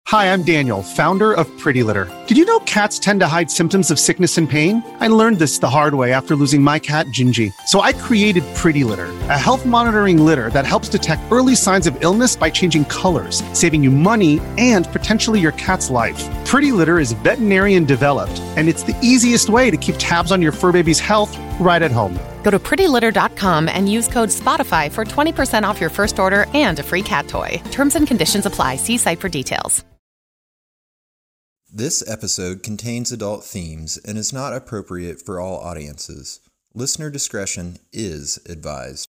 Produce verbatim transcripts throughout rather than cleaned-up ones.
Hi, I'm Daniel, founder of Pretty Litter. Did you know cats tend to hide symptoms of sickness and pain? I learned this the hard way after losing my cat, Gingy. So I created Pretty Litter, a health monitoring litter that helps detect early signs of illness by changing colors, saving you money and potentially your cat's life. Pretty Litter is veterinarian developed, and it's the easiest way to keep tabs on your fur baby's health right at home. Go to pretty litter dot com and use code SPOTIFY for twenty percent off your first order and a free cat toy. Terms and conditions apply. See site for details. This episode contains adult themes and is not appropriate for all audiences. Listener discretion is advised.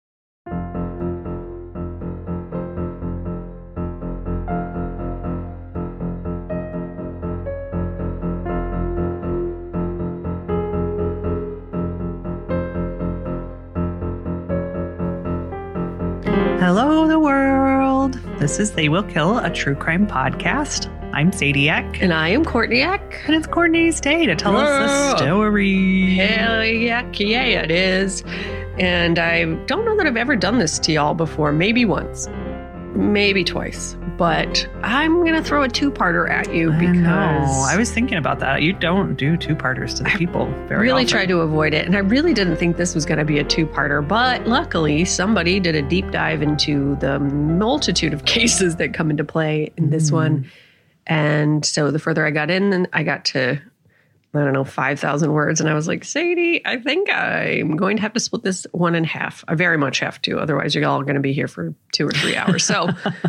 Hello, the world. This is They Will Kill, a true crime podcast. I'm Sadie Eck. And I am Courtney Eck. And it's Courtney's day to tell Whoa. us the story. Hell yeah, yeah, it is. And I don't know that I've ever done this to y'all before. Maybe once. Maybe twice. But I'm going to throw a two-parter at you because... I know. I was thinking about that. You don't do two-parters to the people very I really often. try to avoid it. And I really didn't think this was going to be a two-parter. But luckily, somebody did a deep dive into the multitude of cases that come into play in this mm. one. And so the further I got in, then I got to, I don't know, five thousand words. And I was like, Sadie, I think I'm going to have to split this one in half. I very much have to. Otherwise, you're all going to be here for two or three hours. So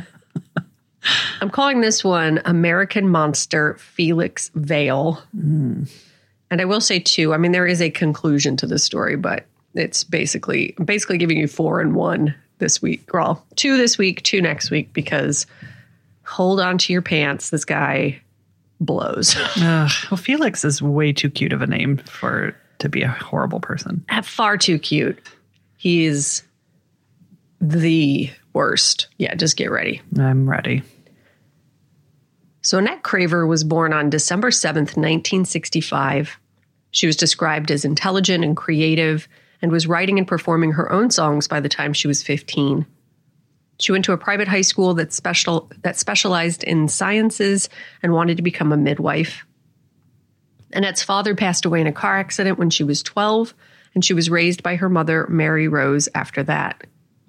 I'm calling this one American Monster Felix Vale. Mm. And I will say two. I mean, there is a conclusion to the story, but it's basically, basically giving you four and one this week. Well, two this week, two next week, because... hold on to your pants. This guy blows. uh, well, Felix is way too cute of a name for to be a horrible person. Far too cute. He is the worst. Yeah, just get ready. I'm ready. So Annette Craver was born on December seventh, nineteen sixty-five. She was described as intelligent and creative and was writing and performing her own songs by the time she was fifteen. She went to a private high school that special that specialized in sciences and wanted to become a midwife. Annette's father passed away in a car accident when she was twelve, and she was raised by her mother, Mary Rose, after that.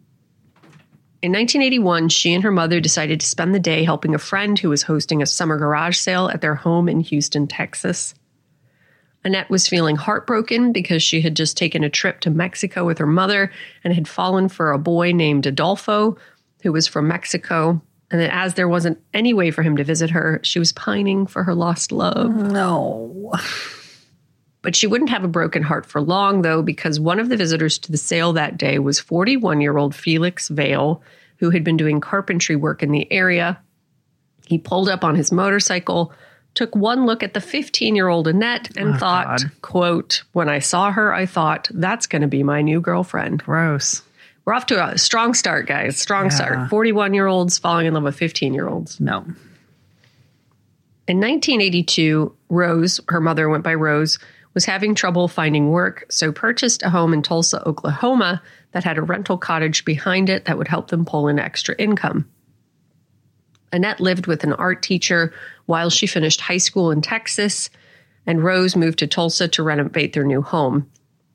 In nineteen eighty-one, she and her mother decided to spend the day helping a friend who was hosting a summer garage sale at their home in Houston, Texas. Annette was feeling heartbroken because she had just taken a trip to Mexico with her mother and had fallen for a boy named Adolfo, who was from Mexico, and that as there wasn't any way for him to visit her, she was pining for her lost love. No. But she wouldn't have a broken heart for long, though, because one of the visitors to the sale that day was forty-one-year-old Felix Vale, who had been doing carpentry work in the area. He pulled up on his motorcycle, took one look at the fifteen-year-old Annette, and oh, thought, God. quote, "When I saw her, I thought, that's going to be my new girlfriend." Gross. We're off to a strong start, guys. Strong yeah. start. forty-one-year-olds falling in love with fifteen-year-olds. No. In nineteen eighty-two, Rose, her mother went by Rose, was having trouble finding work, so purchased a home in Tulsa, Oklahoma that had a rental cottage behind it that would help them pull in extra income. Annette lived with an art teacher while she finished high school in Texas, and Rose moved to Tulsa to renovate their new home.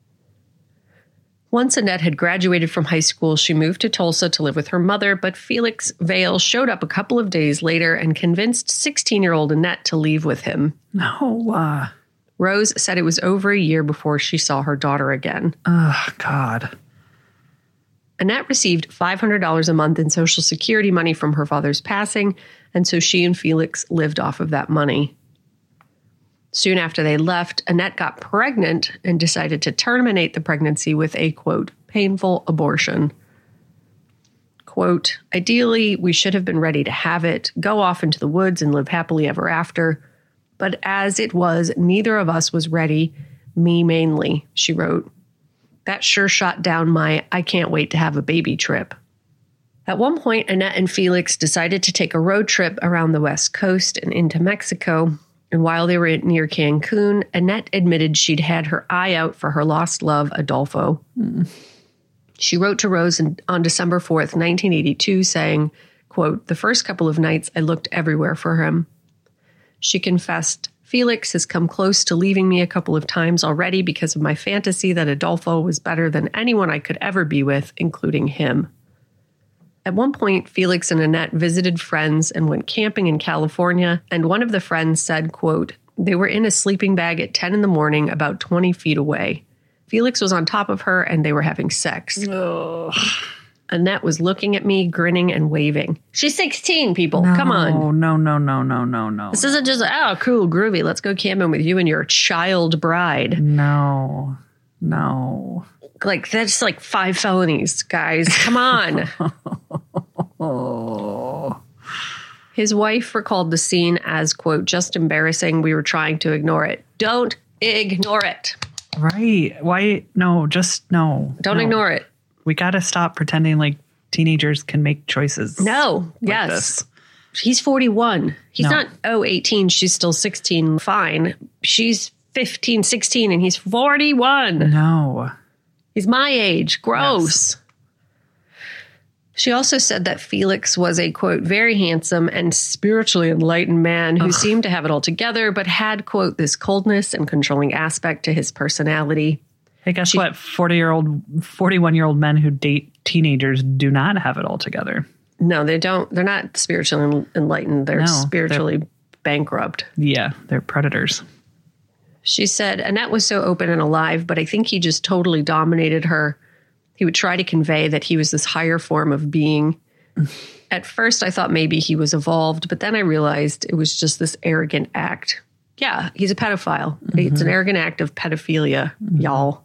Once Annette had graduated from high school, she moved to Tulsa to live with her mother, but Felix Vale showed up a couple of days later and convinced sixteen-year-old Annette to leave with him. No. Uh... Rose said it was over a year before she saw her daughter again. Oh, God. Annette received five hundred dollars a month in Social Security money from her father's passing, and so she and Felix lived off of that money. Soon after they left, Annette got pregnant and decided to terminate the pregnancy with a, quote, painful abortion. Quote, ideally, we should have been ready to have it, go off into the woods and live happily ever after. But as it was, neither of us was ready, me mainly, she wrote. That sure shot down my I can't wait to have a baby trip. At one point, Annette and Felix decided to take a road trip around the West Coast and into Mexico. And while they were near Cancun, Annette admitted she'd had her eye out for her lost love, Adolfo. Mm. She wrote to Rose on December fourth, nineteen eighty-two, saying, quote, the first couple of nights I looked everywhere for him. She confessed, Felix has come close to leaving me a couple of times already because of my fantasy that Adolfo was better than anyone I could ever be with, including him. At one point, Felix and Annette visited friends and went camping in California, and one of the friends said, quote, they were in a sleeping bag at ten in the morning about twenty feet away. Felix was on top of her and they were having sex. Ugh. Annette was looking at me, grinning and waving. She's sixteen, people. No, Come on. No, no, no, no, no, no. This isn't just, oh, cool, groovy. Let's go camping with you and your child bride. No, no. Like, that's like five felonies, guys. Come on. Oh. His wife recalled the scene as, quote, just embarrassing. We were trying to ignore it. Don't ignore it. Right. Why? No, just no. Don't no. ignore it. We got to stop pretending like teenagers can make choices. No. Like yes. This. He's forty-one. He's No. not, oh, eighteen. She's still sixteen. Fine. She's fifteen, sixteen, and he's forty-one. No. He's my age. Gross. Yes. She also said that Felix was a, quote, very handsome and spiritually enlightened man who Ugh. seemed to have it all together, but had, quote, this coldness and controlling aspect to his personality. Hey, guess she, what? forty-year-old, forty-one-year-old men who date teenagers do not have it all together. No, they don't. They're not spiritually enlightened. They're no, spiritually they're, bankrupt. Yeah, they're predators. She said, Annette was so open and alive, but I think he just totally dominated her. He would try to convey that he was this higher form of being. At first, I thought maybe he was evolved, but then I realized it was just this arrogant act. Yeah, he's a pedophile. Mm-hmm. It's an arrogant act of pedophilia, mm-hmm. y'all.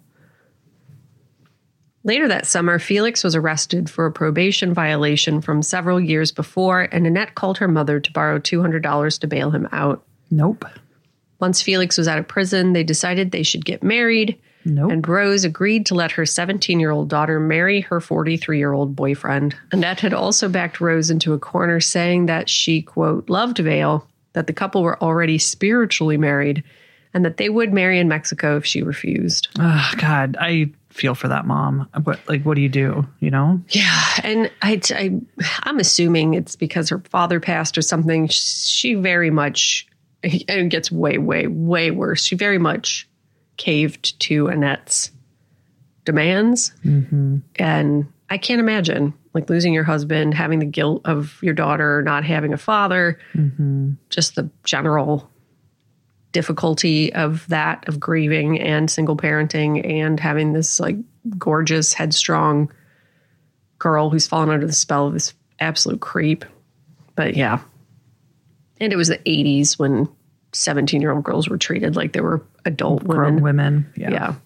Later that summer, Felix was arrested for a probation violation from several years before, and Annette called her mother to borrow two hundred dollars to bail him out. Nope. Once Felix was out of prison, they decided they should get married. Nope. And Rose agreed to let her seventeen-year-old daughter marry her forty-three-year-old boyfriend. Annette had also backed Rose into a corner, saying that she, quote, loved Vale, that the couple were already spiritually married, and that they would marry in Mexico if she refused. Oh, God, I feel for that mom. What, like, what do you do, you know? Yeah, and I, I, I'm assuming it's because her father passed or something. She very much, and it gets way, way, way worse. She very much caved to Annette's demands. Mm-hmm. And I can't imagine like losing your husband, having the guilt of your daughter not having a father, mm-hmm. just the general difficulty of that, of grieving and single parenting and having this like gorgeous, headstrong girl who's fallen under the spell of this absolute creep. But yeah. And it was the eighties when seventeen-year-old girls were treated like they were adult Grown women. women. Yeah. yeah.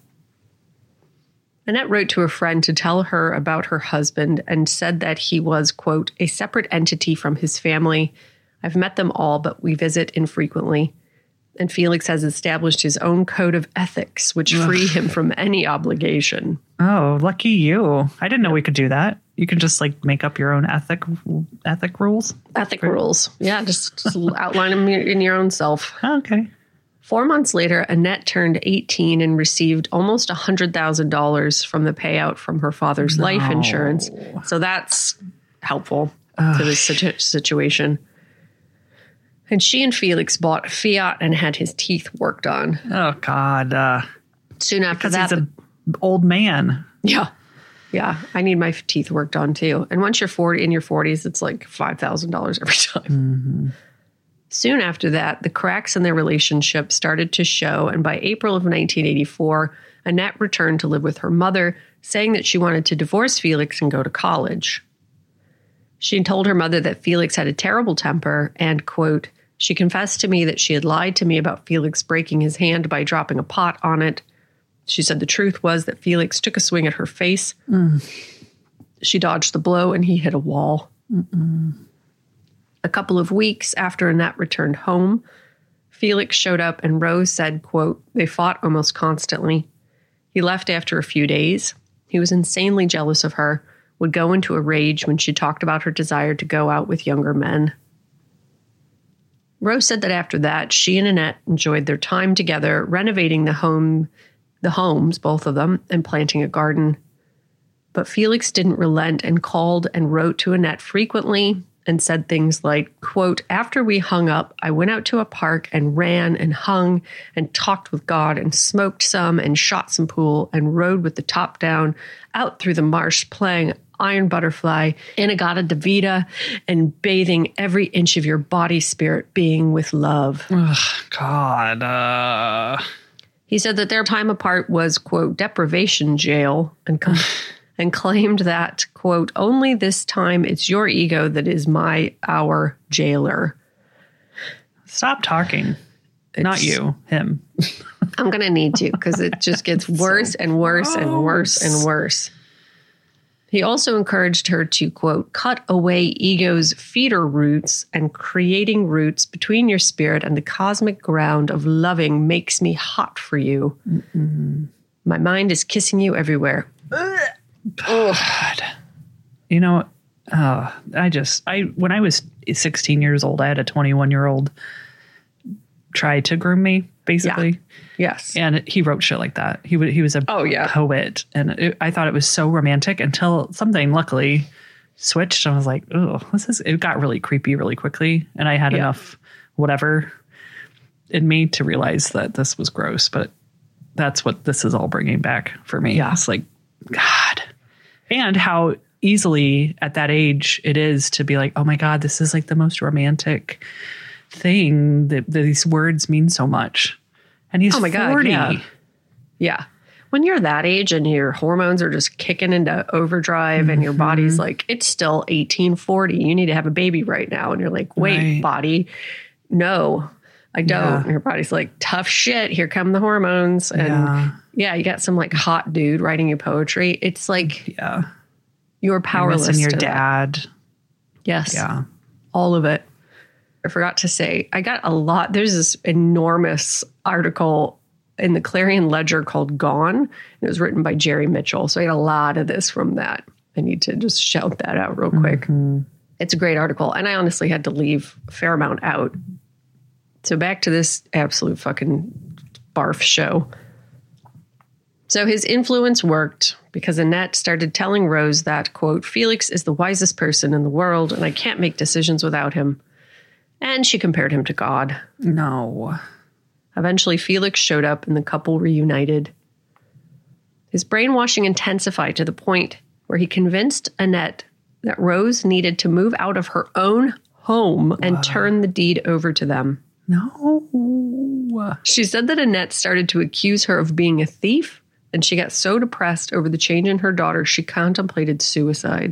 Annette wrote to a friend to tell her about her husband and said that he was, quote, a separate entity from his family. I've met them all, but we visit infrequently. And Felix has established his own code of ethics, which free him from any obligation. Oh, lucky you. I didn't know we could do that. You can just like make up your own ethic ethic rules. Ethic rules. Yeah, just, just outline them in your own self. Okay. Four months later, Annette turned eighteen and received almost one hundred thousand dollars from the payout from her father's no. life insurance. So that's helpful Ugh. to this situ- situation. And she and Felix bought a Fiat and had his teeth worked on. Oh, God. Uh, Soon after because that. he's an old man. Yeah. Yeah. I need my teeth worked on, too. And once you're forty in your forties, it's like five thousand dollars every time. Mm-hmm. Soon after that, the cracks in their relationship started to show, and by April of nineteen eighty-four, Annette returned to live with her mother, saying that she wanted to divorce Felix and go to college. She told her mother that Felix had a terrible temper and, quote, she confessed to me that she had lied to me about Felix breaking his hand by dropping a pot on it. She said the truth was that Felix took a swing at her face. Mm. She dodged the blow and he hit a wall. Mm-mm. A couple of weeks after Annette returned home, Felix showed up and Rose said, quote, they fought almost constantly. He left after a few days. He was insanely jealous of her, would go into a rage when she talked about her desire to go out with younger men. Rose said that after that, she and Annette enjoyed their time together, renovating the home, the homes, both of them, and planting a garden. But Felix didn't relent and called and wrote to Annette frequently, and said things like, quote, after we hung up, I went out to a park and ran and hung and talked with God and smoked some and shot some pool and rode with the top down out through the marsh playing Iron Butterfly, Inagata Davida, and bathing every inch of your body spirit being with love. Ugh, God. Uh... He said that their time apart was, quote, deprivation jail and com- and claimed that, quote, only this time it's your ego that is my, our jailer. Stop talking. It's, Not you, him. I'm going to need to because it just gets worse so and worse gross. and worse and worse. He also encouraged her to, quote, cut away ego's feeder roots and creating roots between your spirit and the cosmic ground of loving makes me hot for you. Mm-mm. My mind is kissing you everywhere. God. You know, uh, I just, I when I was sixteen years old, I had a twenty-one year old try to groom me, basically. Yeah. Yes. And he wrote shit like that. He would, he was a oh, yeah. poet. And it, I thought it was so romantic until something luckily switched. I was like, oh, this is, it got really creepy really quickly. And I had yeah. enough whatever in me to realize that this was gross, but that's what this is all bringing back for me. Yeah. It's like, God. And how easily at that age it is to be like, oh my God, this is like the most romantic thing that, that these words mean so much. And he's oh my forty. God, yeah. yeah. When you're that age and your hormones are just kicking into overdrive mm-hmm. and your body's like, it's still eighteen forty. You need to have a baby right now. And you're like, wait, right. body, no, I don't. Yeah. And your body's like, tough shit. Here come the hormones. And yeah. yeah, you got some like hot dude writing you poetry. It's like, yeah, you're powerless. And your to dad. That. Yes. Yeah. All of it. I forgot to say, I got a lot. There's this enormous article in the Clarion Ledger called Gone. It was written by Jerry Mitchell. So I had a lot of this from that. I need to just shout that out real quick. Mm-hmm. It's a great article. And I honestly had to leave a fair amount out. So back to this absolute fucking barf show. So his influence worked because Annette started telling Rose that, quote, Felix is the wisest person in the world and I can't make decisions without him. And she compared him to God. No. Eventually, Felix showed up and the couple reunited. His brainwashing intensified to the point where he convinced Annette that Rose needed to move out of her own home and wow. turn the deed over to them. No. She said that Annette started to accuse her of being a thief, and she got so depressed over the change in her daughter, she contemplated suicide.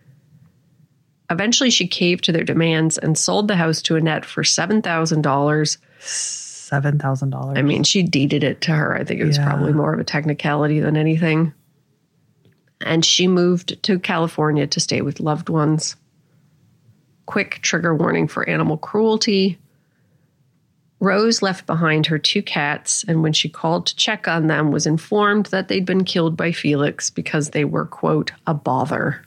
Eventually, she caved to their demands and sold the house to Annette for seven thousand dollars. seven thousand dollars. I mean, she deeded it to her. I think it was yeah. probably more of a technicality than anything. And she moved to California to stay with loved ones. Quick trigger warning for animal cruelty. Rose left behind her two cats, and when she called to check on them, was informed that they'd been killed by Felix because they were, quote, a bother.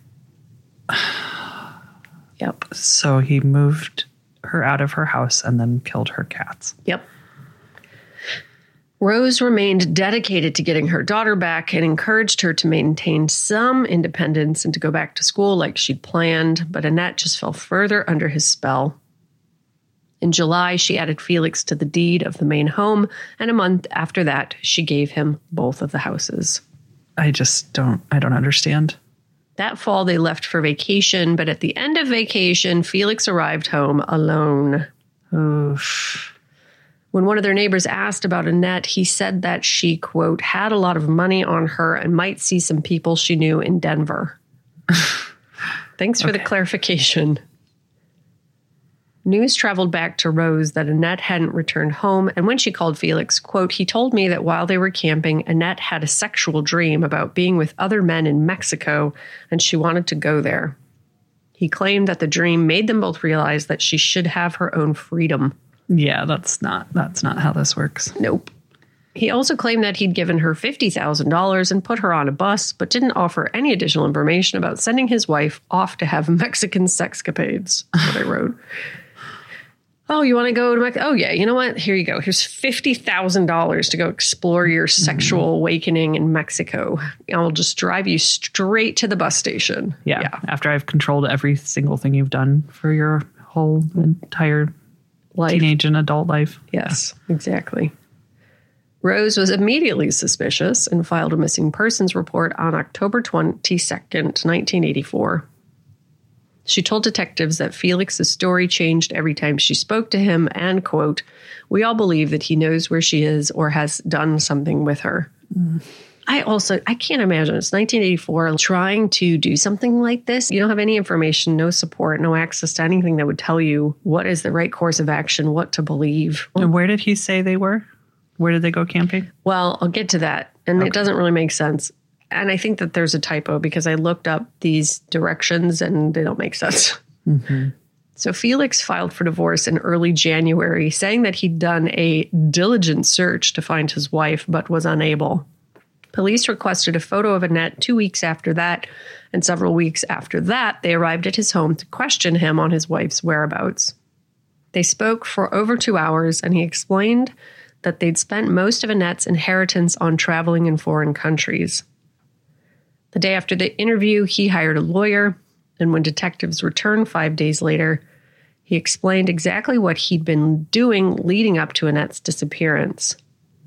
Yep. So he moved her out of her house and then killed her cats. Yep. Rose remained dedicated to getting her daughter back and encouraged her to maintain some independence and to go back to school like she'd planned, but Annette just fell further under his spell. In July, she added Felix to the deed of the main home, and a month after that, she gave him both of the houses. I just don't, I don't understand. That fall, they left for vacation, but at the end of vacation, Felix arrived home alone. Oof. When one of their neighbors asked about Annette, he said that she, quote, had a lot of money on her and might see some people she knew in Denver. Thanks for okay. the clarification. News traveled back to Rose that Annette hadn't returned home, and when she called Felix, quote, he told me that while they were camping, Annette had a sexual dream about being with other men in Mexico, and she wanted to go there. He claimed that the dream made them both realize that she should have her own freedom. Yeah, that's not that's not how this works. Nope. He also claimed that he'd given her fifty thousand dollars and put her on a bus, but didn't offer any additional information about sending his wife off to have Mexican sexcapades, that's what I wrote. Oh, you want to go to Mexico? Oh, yeah. You know what? Here you go. Here's fifty thousand dollars to go explore your sexual mm. awakening in Mexico. I'll just drive you straight to the bus station. Yeah, yeah. After I've controlled every single thing you've done for your whole entire life. Teenage and adult life. Yes, yeah. Exactly. Rose was immediately suspicious and filed a missing persons report on October twenty-second, nineteen eighty-four. She told detectives that Felix's story changed every time she spoke to him and, quote, "We all believe that he knows where she is or has done something with her." Mm. I also, I can't imagine. It's nineteen eighty-four, trying to do something like this. You don't have any information, no support, no access to anything that would tell you what is the right course of action, what to believe. And where did he say they were? Where did they go camping? Well, I'll get to that. And okay. It doesn't really make sense. And I think that there's a typo because I looked up these directions and they don't make sense. Mm-hmm. So Felix filed for divorce in early January, saying that he'd done a diligent search to find his wife, but was unable. Police requested a photo of Annette two weeks after that, and several weeks after that, they arrived at his home to question him on his wife's whereabouts. They spoke for over two hours, and he explained that they'd spent most of Annette's inheritance on traveling in foreign countries. The day after the interview, he hired a lawyer, and when detectives returned five days later, he explained exactly what he'd been doing leading up to Annette's disappearance.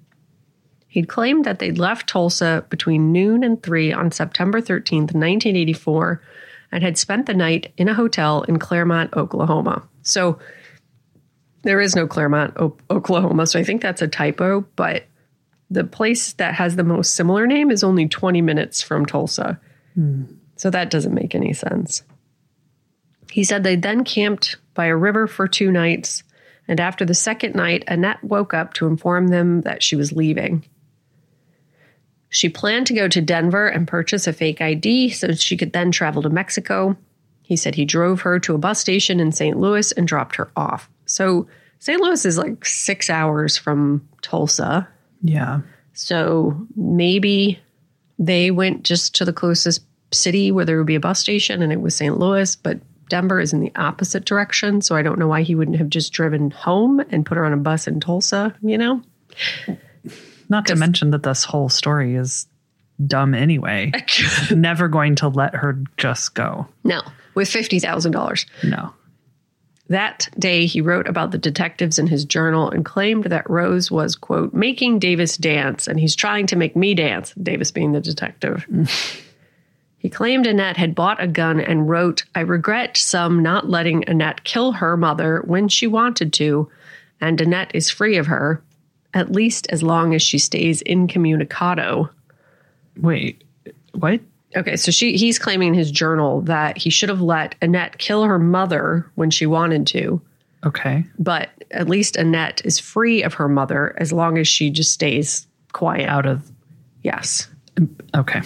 He'd claimed that they'd left Tulsa between noon and three on September thirteenth, nineteen eighty-four, and had spent the night in a hotel in Claremont, Oklahoma. So there is no Claremont, o- Oklahoma, so I think that's a typo, but the place that has the most similar name is only twenty minutes from Tulsa. Hmm. So that doesn't make any sense. He said they then camped by a river for two nights, and after the second night, Annette woke up to inform them that she was leaving. She planned to go to Denver and purchase a fake I D so she could then travel to Mexico. He said he drove her to a bus station in Saint Louis and dropped her off. So Saint Louis is like six hours from Tulsa. Yeah. So maybe they went just to the closest city where there would be a bus station, and it was Saint Louis, but Denver is in the opposite direction. So I don't know why he wouldn't have just driven home and put her on a bus in Tulsa, you know? Not to mention that this whole story is dumb anyway. Never going to let her just go. No, with fifty thousand dollars. No. That day, he wrote about the detectives in his journal and claimed that Rose was, quote, making Davis dance, and he's trying to make me dance, Davis being the detective. He claimed Annette had bought a gun and wrote, "I regret some not letting Annette kill her mother when she wanted to, and Annette is free of her, at least as long as she stays incommunicado." Wait, what? Okay, so she he's claiming in his journal that he should have let Annette kill her mother when she wanted to. Okay. But at least Annette is free of her mother as long as she just stays quiet. Out of... Yes. Okay.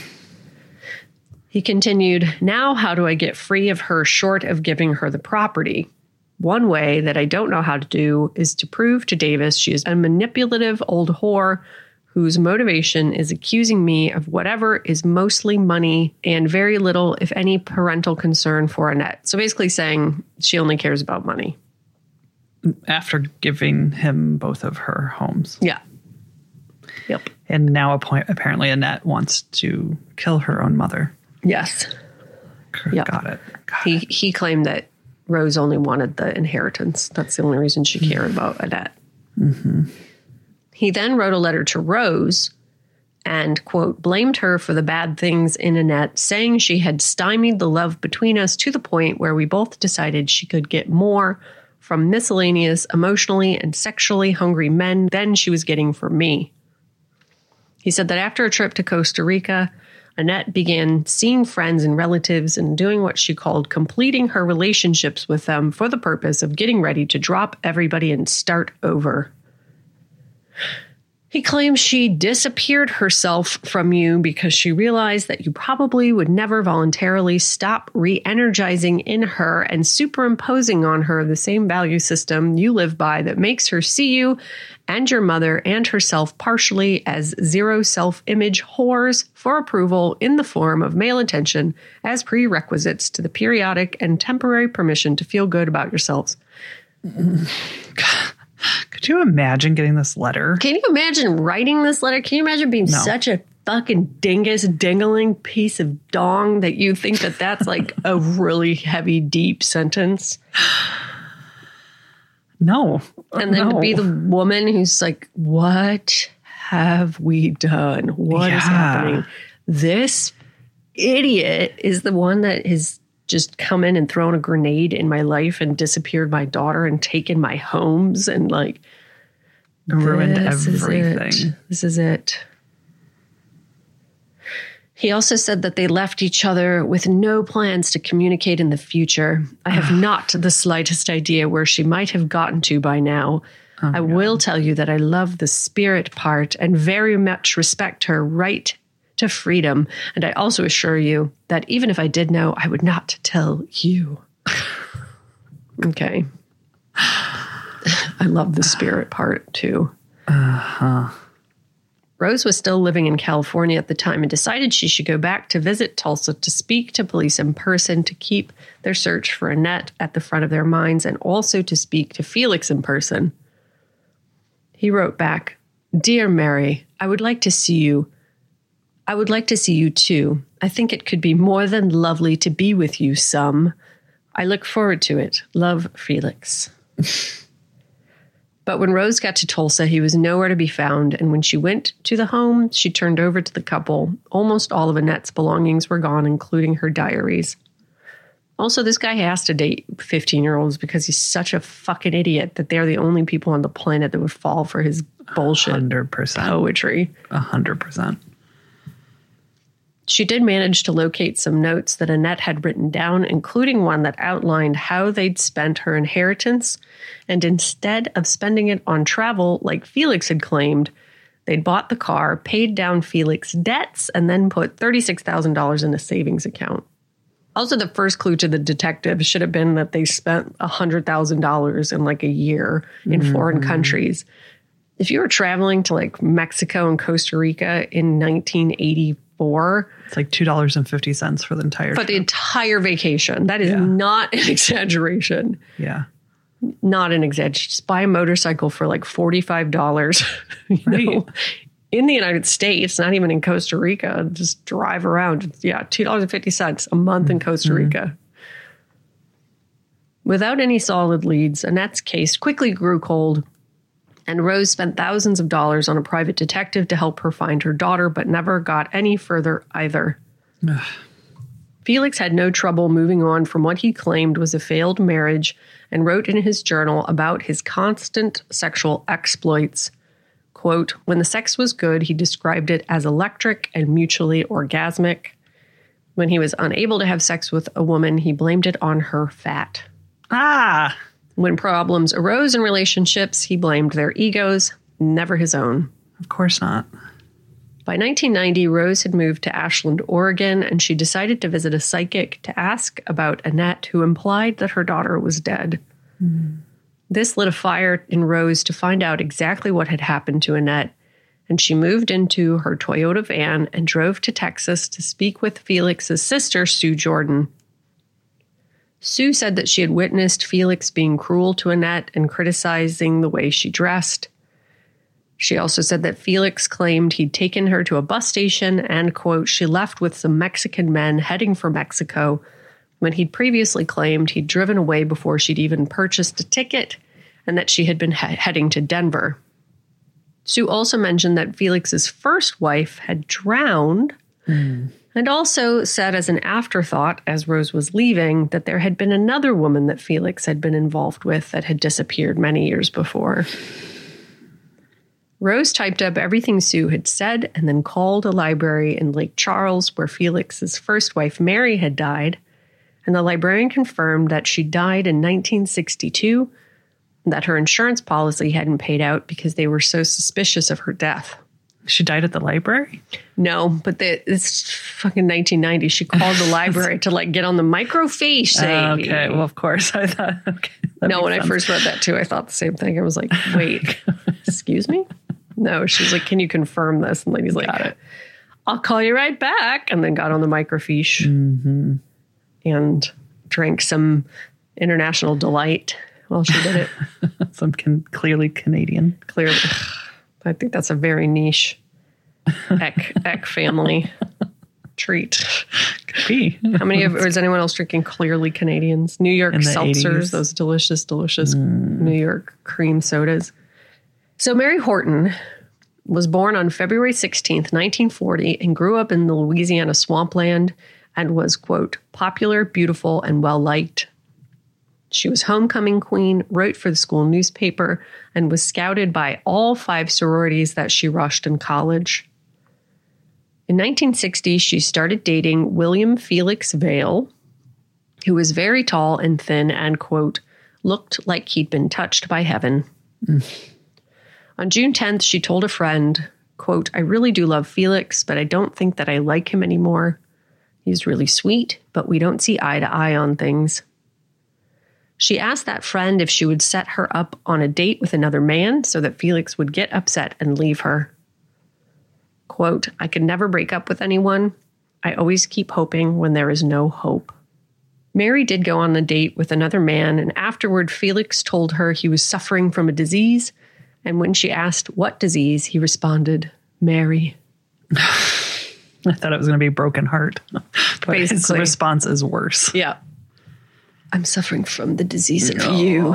He continued, "Now how do I get free of her short of giving her the property? One way that I don't know how to do is to prove to Davis she is a manipulative old whore whose motivation is accusing me of whatever is mostly money and very little, if any, parental concern for Annette." So basically saying she only cares about money. After giving him both of her homes. Yeah. Yep. And now apparently Annette wants to kill her own mother. Yes. Yep. Got it. Got he, it. He claimed that Rose only wanted the inheritance. That's the only reason she cared about Annette. Mm-hmm. He then wrote a letter to Rose and, quote, blamed her for the bad things in Annette, saying she had stymied the love between us to the point where we both decided she could get more from miscellaneous, emotionally and sexually hungry men than she was getting from me. He said that after a trip to Costa Rica, Annette began seeing friends and relatives and doing what she called completing her relationships with them for the purpose of getting ready to drop everybody and start over. He claims she disappeared herself from you because she realized that you probably would never voluntarily stop re-energizing in her and superimposing on her the same value system you live by that makes her see you and your mother and herself partially as zero self-image whores for approval in the form of male attention as prerequisites to the periodic and temporary permission to feel good about yourselves. Could you imagine getting this letter? Can you imagine writing this letter? Can you imagine being No. such a fucking dingus, dingling piece of dong that you think that that's like a really heavy, deep sentence? No. And then no. to be the woman who's like, what have we done? What is Yeah. happening? This idiot is the one that has just come in and thrown a grenade in my life and disappeared my daughter and taken my homes and like ruined this is everything. it. This is it. He also said that they left each other with no plans to communicate in the future. I have not the slightest idea where she might have gotten to by now. Oh I will tell you that I love the spirit part and very much respect her right to freedom. And I also assure you that even if I did know, I would not tell you. Okay. I love the spirit part too. Uh-huh. Rose was still living in California at the time and decided she should go back to visit Tulsa to speak to police in person to keep their search for Annette at the front of their minds and also to speak to Felix in person. He wrote back, "Dear Mary, I would like to see you. I would like to see you too. I think it could be more than lovely to be with you some. I look forward to it. Love, Felix." But when Rose got to Tulsa, he was nowhere to be found, and when she went to the home she turned over to the couple, almost all of Annette's belongings were gone, including her diaries. Also, this guy has to date fifteen-year-olds because he's such a fucking idiot that they're the only people on the planet that would fall for his bullshit one hundred percent. poetry. one hundred percent. She did manage to locate some notes that Annette had written down, including one that outlined how they'd spent her inheritance. And instead of spending it on travel like Felix had claimed, they'd bought the car, paid down Felix's debts, and then put thirty-six thousand dollars in a savings account. Also, the first clue to the detective should have been that they spent one hundred thousand dollars in like a year in mm-hmm. foreign countries. If you were traveling to like Mexico and Costa Rica in nineteen eighty-four, it's like two dollars and fifty cents for the entire But trip. the entire vacation. That is Yeah. not an exaggeration. Yeah. Not an exaggeration. Just buy a motorcycle for like forty-five dollars. you Right. know, in the United States, not even in Costa Rica. Just drive around. Yeah, two dollars and fifty cents a month in Costa Rica. Without any solid leads, Annette's case quickly grew cold, and Rose spent thousands of dollars on a private detective to help her find her daughter, but never got any further either. Felix had no trouble moving on from what he claimed was a failed marriage and wrote in his journal about his constant sexual exploits. Quote, "When the sex was good, he described it as electric and mutually orgasmic. When he was unable to have sex with a woman, he blamed it on her fat. Ah, When problems arose in relationships, he blamed their egos, never his own." of course not. By nineteen ninety, Rose had moved to Ashland, Oregon, and she decided to visit a psychic to ask about Annette, who implied that her daughter was dead. Mm. This lit a fire in Rose to find out exactly what had happened to Annette, and she moved into her Toyota van and drove to Texas to speak with Felix's sister, Sue Jordan. Sue said that she had witnessed Felix being cruel to Annette and criticizing the way she dressed. She also said that Felix claimed he'd taken her to a bus station and, quote, she left with some Mexican men heading for Mexico when he'd previously claimed he'd driven away before she'd even purchased a ticket and that she had been he- heading to Denver. Sue also mentioned that Felix's first wife had drowned mm. and also said as an afterthought, as Rose was leaving, that there had been another woman that Felix had been involved with that had disappeared many years before. Rose typed up everything Sue had said and then called a library in Lake Charles where Felix's first wife, Mary, had died, and the librarian confirmed that she died in nineteen sixty-two, and that her insurance policy hadn't paid out because they were so suspicious of her death. She died at the library? No, but the, it's fucking nineteen ninety. She called the library to like get on the microfiche. Uh, okay, well, of course. I thought, okay. No, when sense. I first read that too, I thought the same thing. I was like, wait, excuse me? No, she's like, can you confirm this? And the lady's like, got it. I'll call you right back. And then got on the microfiche mm-hmm. and drank some International Delight. while she did it. Some can, clearly Canadian. Clearly. I think that's a very niche Eck, Eck family treat. Could be. How many of, or is anyone else drinking clearly Canadians? New York seltzers, eighties. Those delicious, delicious mm. New York cream sodas. So Mary Horton was born on February sixteenth, nineteen forty, and grew up in the Louisiana swampland and was, quote, popular, beautiful, and well-liked. She was homecoming queen, wrote for the school newspaper, and was scouted by all five sororities that she rushed in college. In nineteen sixty, she started dating William Felix Vail, who was very tall and thin and, quote, looked like he'd been touched by heaven. Mm. On June tenth, she told a friend, quote, I really do love Felix, but I don't think that I like him anymore. He's really sweet, but we don't see eye to eye on things. She asked that friend if she would set her up on a date with another man so that Felix would get upset and leave her. Quote, I could never break up with anyone. I always keep hoping when there is no hope. Mary did go on a date with another man, and afterward Felix told her he was suffering from a disease, and when she asked what disease, he responded, Mary. I thought it was going to be broken heart. But basically, his response is worse. Yeah. I'm suffering from the disease of no. you.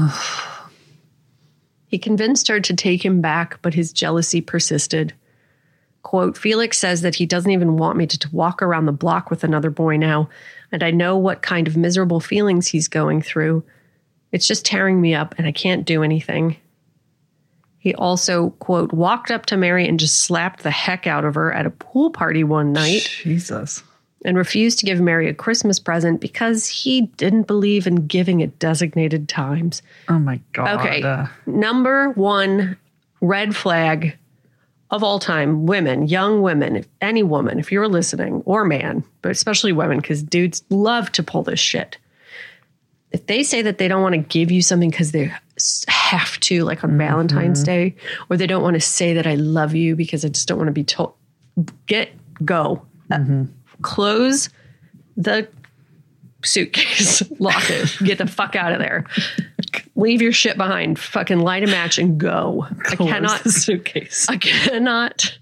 He convinced her to take him back, but his jealousy persisted. Quote, Felix says that he doesn't even want me to, to walk around the block with another boy now, and I know what kind of miserable feelings he's going through. It's just tearing me up, and I can't do anything. He also, quote, walked up to Mary and just slapped the heck out of her at a pool party one night. Jesus. And refused to give Mary a Christmas present because he didn't believe in giving at designated times. Oh, my God. Okay. Uh, Number one red flag of all time, women, young women, if any woman, if you're listening, or man, but especially women, because dudes love to pull this shit. If they say that they don't want to give you something because they have to, like on mm-hmm. Valentine's Day, or they don't want to say that I love you because I just don't want to be told, get, go. Mm-hmm. Uh, close the suitcase, lock it, get the fuck out of there. Leave your shit behind, fucking light a match and go. Close I cannot, the suitcase. I cannot,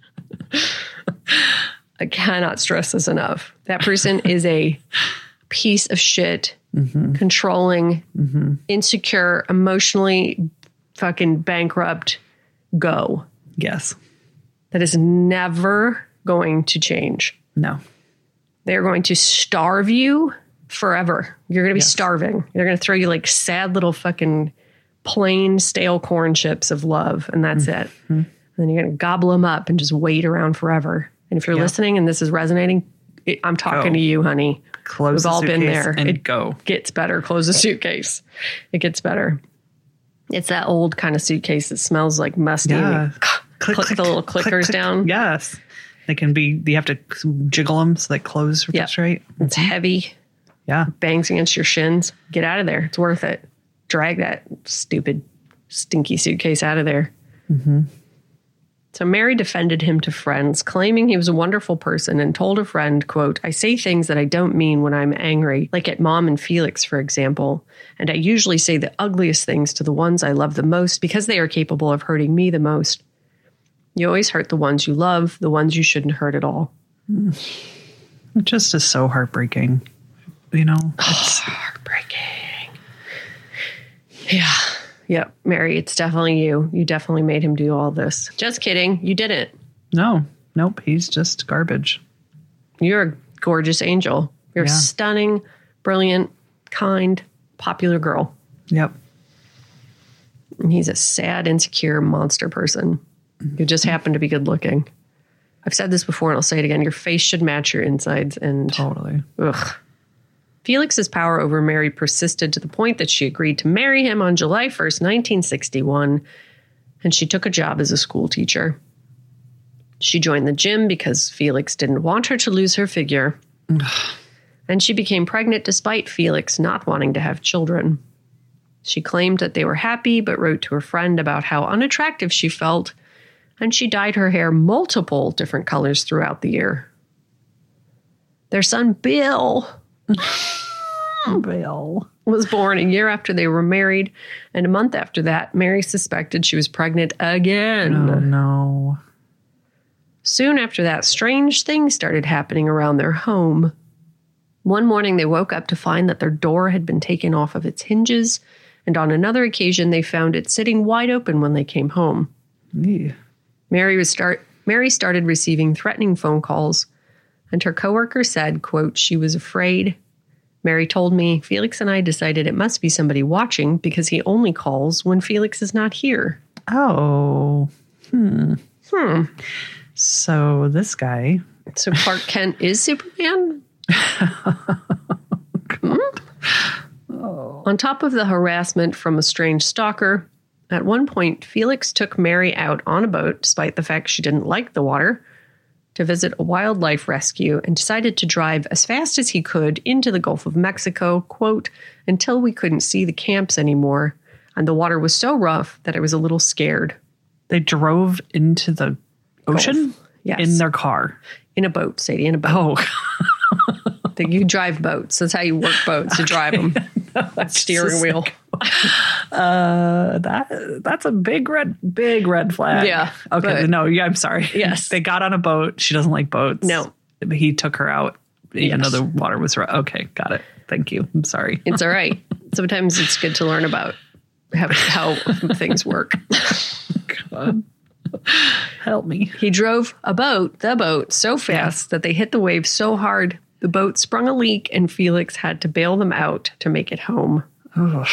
I cannot stress this enough. That person is a piece of shit. Mm-hmm. Controlling, mm-hmm. insecure, emotionally fucking bankrupt. Go. Yes. That is never going to change. No. They're going to starve you forever. You're going to be yes. starving. They're going to throw you like sad little fucking plain stale corn chips of love, and that's mm-hmm. it. And then you're going to gobble them up and just wait around forever. And if you're yeah. listening and this is resonating, it, I'm talking go. to you, honey. Close We've all the been there. And it go. Gets better. Close the suitcase. It gets better. It's that old kind of suitcase that smells like musty. Yeah. Click, click, click the little clickers click, click. down. Yes. They can be, you have to jiggle them so they close yep. straight. It's heavy. Yeah. Bangs against your shins. Get out of there. It's worth it. Drag that stupid, stinky suitcase out of there. Mm-hmm. So Mary defended him to friends, claiming he was a wonderful person, and told a friend, quote, I say things that I don't mean when I'm angry, like at Mom and Felix, for example. And I usually say the ugliest things to the ones I love the most because they are capable of hurting me the most. You always hurt the ones you love, the ones you shouldn't hurt at all. It just is so heartbreaking. You know? It's oh, heartbreaking. Yeah. Yep, Mary, it's definitely you. You definitely made him do all this. Just kidding. You didn't. No. Nope. He's just garbage. You're a gorgeous angel. You're yeah. a stunning, brilliant, kind, popular girl. Yep. And he's a sad, insecure monster person who just happened to be good looking. I've said this before and I'll say it again. Your face should match your insides. And totally. Ugh. Felix's power over Mary persisted to the point that she agreed to marry him on July first, nineteen sixty-one, and she took a job as a school teacher. She joined the gym because Felix didn't want her to lose her figure, and she became pregnant despite Felix not wanting to have children. She claimed that they were happy, but wrote to her friend about how unattractive she felt, and she dyed her hair multiple different colors throughout the year. Their son, Bill... Bill. was born a year after they were married, and a month after that, Mary suspected she was pregnant again. Oh, no. Soon after that, strange things started happening around their home. One morning, they woke up to find that their door had been taken off of its hinges, and on another occasion, they found it sitting wide open when they came home. Yeah. Mary was start Mary started receiving threatening phone calls, and her coworker said, quote, she was afraid. Mary told me, Felix and I decided it must be somebody watching because he only calls when Felix is not here. Oh. Hmm. Hmm. So this guy. So Clark Kent is Superman? Hmm? Oh. On top of the harassment from a strange stalker, at one point, Felix took Mary out on a boat, despite the fact she didn't like the water, to visit a wildlife rescue and decided to drive as fast as he could into the Gulf of Mexico, quote, until we couldn't see the camps anymore. And the water was so rough that I was a little scared. They drove into the ocean? Gulf. Yes. In their car? In a boat, Sadie, in a boat. Oh. You drive boats. That's how you work boats, to drive them. No, steering wheel. uh, that that's a big red, big red flag. Yeah. Okay. But, no, yeah, I'm sorry. Yes. They got on a boat. She doesn't like boats. No. He took her out, even Yes. though the water was rough. Okay. Got it. Thank you. I'm sorry. It's all right. Sometimes it's good to learn about how, how things work. God. Help me. He drove a boat, the boat, so fast that they hit the waves so hard, the boat sprung a leak and Felix had to bail them out to make it home. Ugh.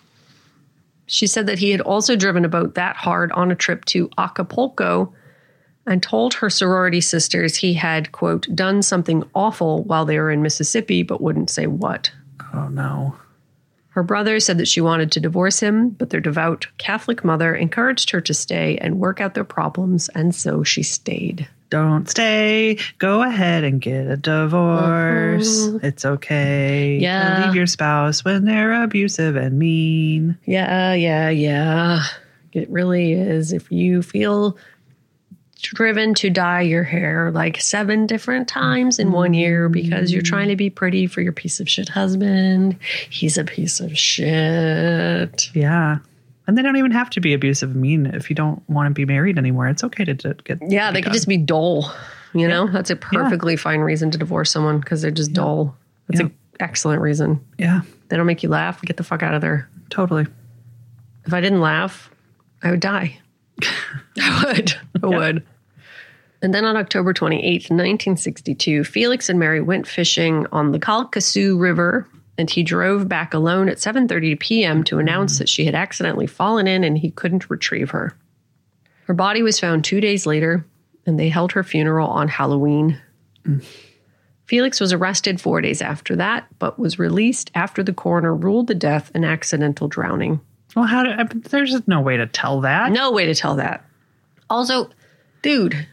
She said that he had also driven a boat that hard on a trip to Acapulco and told her sorority sisters he had, quote, done something awful while they were in Mississippi, but wouldn't say what. Oh, no. Her brother said that she wanted to divorce him, but their devout Catholic mother encouraged her to stay and work out their problems, and so she stayed. Don't stay. Go ahead and get a divorce. Uh-huh. It's okay Yeah. to leave your spouse when they're abusive and mean. Yeah, yeah, yeah. It really is. If you feel driven to dye your hair like seven different times in one year because you're trying to be pretty for your piece of shit husband, he's a piece of shit. Yeah. And they don't even have to be abusive and mean if you don't want to be married anymore. It's okay to, to get. Yeah, they could just be dull. You know, that's a perfectly Yeah. fine reason to divorce someone because they're just dull. That's Yeah. an excellent reason. Yeah, They don't make you laugh. Get the fuck out of there. totally. If I didn't laugh, I would die. I would. I Yeah. would. And then on October twenty-eighth, nineteen sixty-two, Felix and Mary went fishing on the Calcasieu River, and he drove back alone at seven thirty p.m. to announce that she had accidentally fallen in and he couldn't retrieve her. Her body was found two days later, and they held her funeral on Halloween. Mm. Felix was arrested four days after that, but was released after the coroner ruled the death an accidental drowning. Well, how do, there's just no way to tell that. No way to tell that. Also, dude,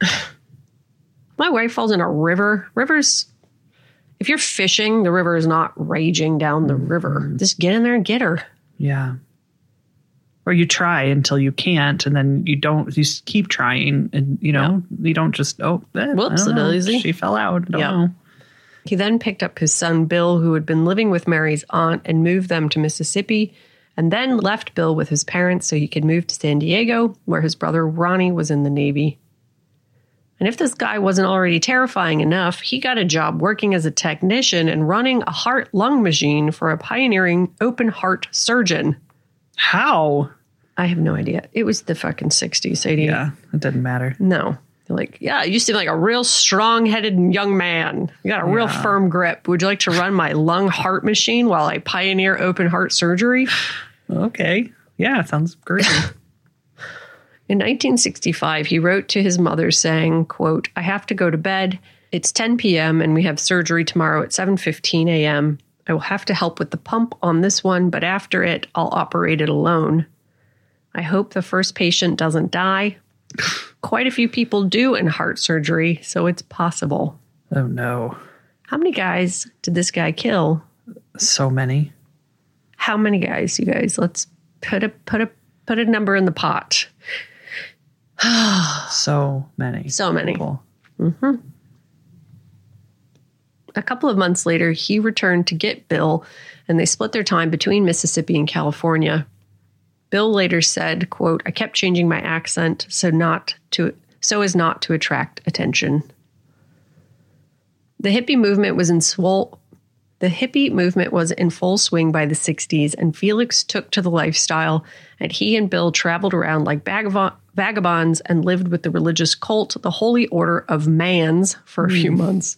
my wife falls in a river. Rivers, if you're fishing, the river is not raging down the river. Just get in there and get her. Yeah. Or you try until you can't, and then you don't, you just keep trying, and you know, you don't just, oh, eh, Whoops, I don't know. a daisy. She fell out. I don't Yeah. know. He then picked up his son, Bill, who had been living with Mary's aunt, and moved them to Mississippi, and then left Bill with his parents so he could move to San Diego, where his brother Ronnie was in the Navy. And if this guy wasn't already terrifying enough, he got a job working as a technician and running a heart-lung machine for a pioneering open-heart surgeon. How? I have no idea. It was the fucking sixties, Sadie. Yeah, it doesn't matter. No. They're like, yeah, you seem like a real strong-headed young man. You got a real Yeah. firm grip. Would you like to run my lung heart machine while I pioneer open heart surgery? Okay. Yeah, sounds great. In nineteen sixty-five, he wrote to his mother saying, quote, I have to go to bed. It's ten p.m. and we have surgery tomorrow at seven fifteen a.m. I will have to help with the pump on this one, but after it, I'll operate it alone. I hope the first patient doesn't die. Quite a few people do in heart surgery, so it's possible. Oh, no. How many guys did this guy kill? So many. How many guys, you guys? Let's put a put a put a number in the pot. So many. So many. people. A couple of months later, he returned to get Bill, and they split their time between Mississippi and California. Bill later said, quote, "I kept changing my accent so not to so as not to attract attention." The hippie movement was in swole The hippie movement was in full swing by the sixties, and Felix took to the lifestyle, and he and Bill traveled around like vagab- vagabonds and lived with the religious cult, the Holy Order of Mans, for a few months.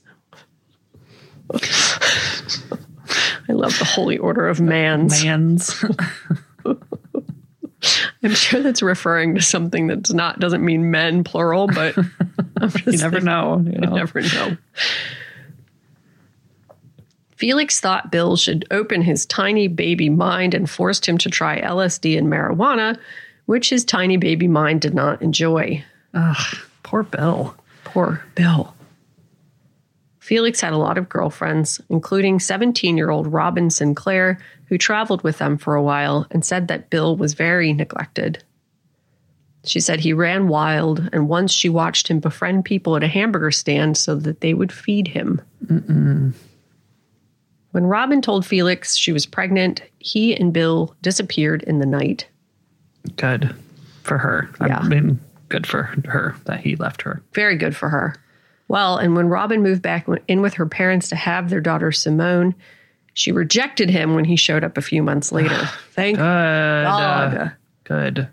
I love the Holy Order of Mans. Mans. I'm sure that's referring to something that's not, doesn't mean men, plural, but I'm just You never thinking, know. You know? You never know. Felix thought Bill should open his tiny baby mind and forced him to try L S D and marijuana, which his tiny baby mind did not enjoy. Ugh, poor Bill. Poor Bill. Felix had a lot of girlfriends, including seventeen-year-old Robin Sinclair, who traveled with them for a while and said that Bill was very neglected. She said he ran wild, and once she watched him befriend people at a hamburger stand so that they would feed him. Mm-mm. When Robin told Felix she was pregnant, he and Bill disappeared in the night. Good for her. Yeah. I mean, good for her that he left her. Very good for her. Well, and when Robin moved back in with her parents to have their daughter Simone, she rejected him when he showed up a few months later. Thank Good. God. Uh, good.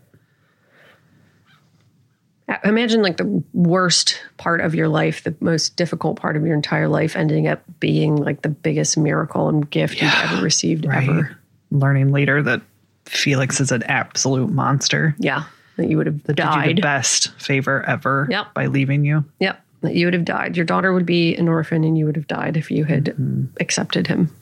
Imagine like the worst part of your life, the most difficult part of your entire life ending up being like the biggest miracle and gift Yeah, you've ever received right. ever. Learning later that Felix is an absolute monster. Yeah. That you would have That did you died. the best favor ever Yep. by leaving you. Yep. That you would have died. Your daughter would be an orphan and you would have died if you had Mm-hmm. accepted him.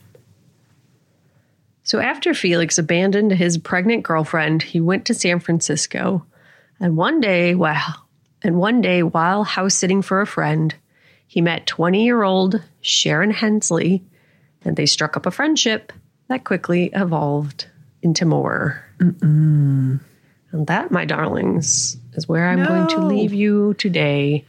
So after Felix abandoned his pregnant girlfriend, he went to San Francisco. And one day, wow, and one day while house sitting for a friend, he met twenty-year-old Sharon Hensley, and they struck up a friendship that quickly evolved into more. Mm-mm. And that, my darlings, is where I'm No. going to leave you today.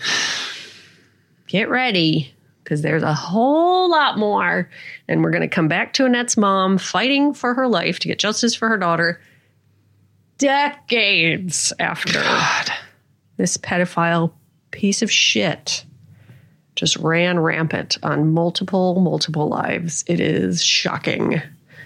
Get ready, because there's a whole lot more. And we're going to come back to Annette's mom fighting for her life to get justice for her daughter decades after God. this pedophile piece of shit just ran rampant on multiple, multiple lives. It is shocking.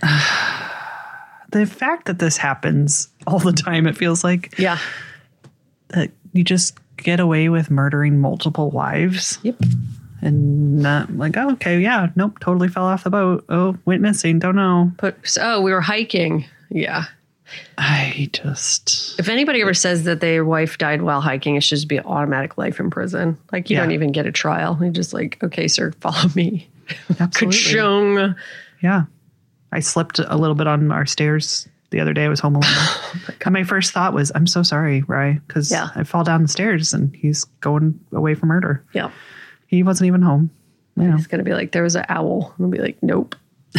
The fact that this happens all the time, it feels like Yeah. that you just get away with murdering multiple wives. Yep. And not like, oh, okay, yeah, nope, totally fell off the boat. Oh, went missing, don't know. But, oh, we were hiking. Yeah. I just... If anybody ever says that their wife died while hiking, it should just be an automatic life in prison. Like, you Yeah. don't even get a trial. You're just like, okay, sir, follow me. Absolutely. Ka-chung. Yeah. I slipped a little bit on our stairs the other day. I was home alone. And my first thought was, I'm so sorry, Rye, because Yeah. I fall down the stairs and he's going away for murder. Yeah. He wasn't even home. You know, It's going to be like, there was an owl. I'll be like, nope.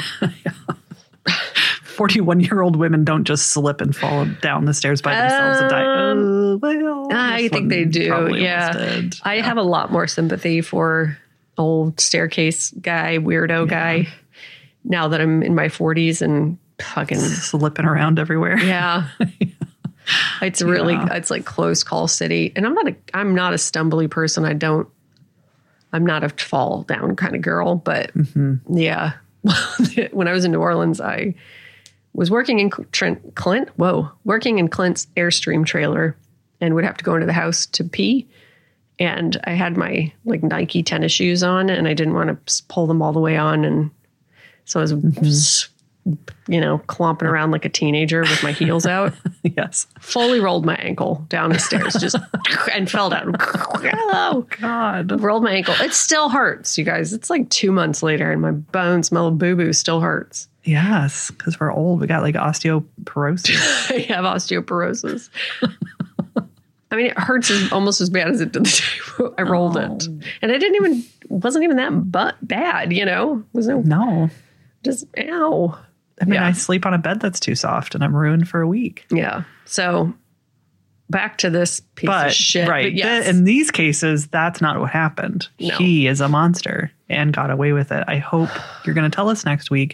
forty-one-year-old women don't just slip and fall down the stairs by themselves and die. Oh, well, I this think one they do. probably Yeah. almost did. I have a lot more sympathy for old staircase guy, weirdo guy, now that I'm in my forties and fucking, Slipping around everywhere. yeah. It's really, Yeah. it's like close call city. And I'm not a, I'm not a stumbly person. I don't, I'm not a fall down kind of girl, but Mm-hmm. yeah. When I was in New Orleans, I was working in Trent, Clint, whoa, working in Clint's Airstream trailer and would have to go into the house to pee. And I had my like Nike tennis shoes on and I didn't want to pull them all the way on. And so I was, mm-hmm. you know, clomping around like a teenager with my heels out. Yes. Fully rolled my ankle down the stairs, just and fell down. Oh, God. rolled my ankle. It still hurts, you guys. It's like two months later and my bones, my little boo-boo still hurts. Yes, because we're old. We got like osteoporosis. I have osteoporosis. I mean, it hurts as, almost as bad as it did the day I rolled Oh. it. And I didn't even, wasn't even that but bad, you know? It was no, No. just, ow. I mean, Yeah. I sleep on a bed that's too soft and I'm ruined for a week. Yeah. So back to this piece But, of shit. right. But yes. th- in these cases, that's not what happened. No. He is a monster and got away with it. I hope you're going to tell us next week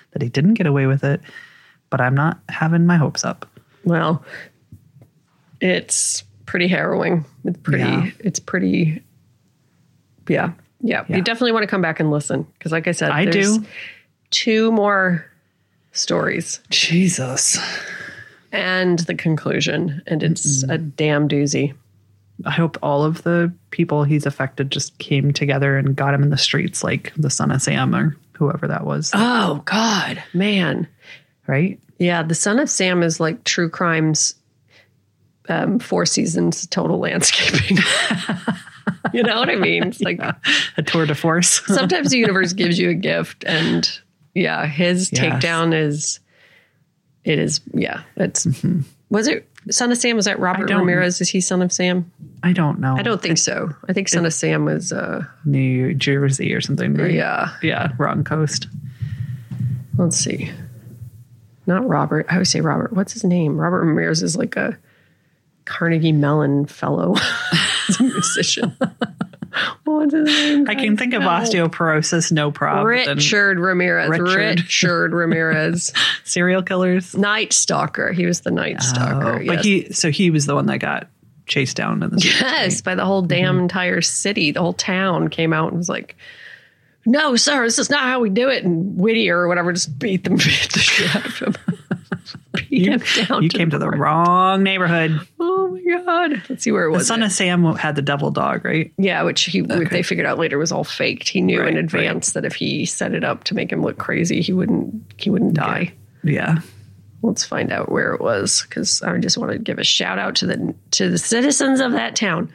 that he didn't get away with it, but I'm not having my hopes up. Well, it's pretty harrowing. It's pretty, Yeah. it's pretty, yeah. Yeah. Yeah. You definitely want to come back and listen. Because like I said, I there's do. two more stories Jesus. and the conclusion. And it's mm-hmm. a damn doozy. I hope all of the people he's affected just came together and got him in the streets, like the Son of Sam or whoever that was. Oh, God, man. Right? Yeah, the Son of Sam is like True Crime's um, Four Seasons total landscaping. You know what I mean? It's like yeah. a tour de force. Sometimes the universe gives you a gift, and yeah, his yes. takedown is, it is, yeah, it's, mm-hmm. was it Son of Sam? Was that Robert Ramirez? Is he Son of Sam? I don't know. I don't think so. I think Son of Sam was uh, New Jersey or something. Right? Yeah. Yeah. Wrong coast. Let's see. Not Robert. I always say Robert. What's his name? Robert Ramirez is like a Carnegie Mellon fellow. He's a musician. What's his name? I can think of osteoporosis, no problem. Richard Ramirez. Richard, Richard Ramirez. Serial killers. Night Stalker. He was the Night Stalker. Oh, yes. But he, so he was the one that got chased down in the streets. Yes, right? by the whole damn mm-hmm. entire city. The whole town came out and was like, no, sir, this is not how we do it. And Whittier or whatever just beat them, beat the shit out of him. beat you him down you to came the to the board. wrong neighborhood. Oh my God. Let's see where it was. The Son it. of Sam had the devil dog, right? Yeah, which he okay. they figured out later was all faked. He knew right, in advance right. that if he set it up to make him look crazy, he wouldn't he wouldn't die. Yeah. Let's find out where it was, because I just want to give a shout out to the to the citizens of that town.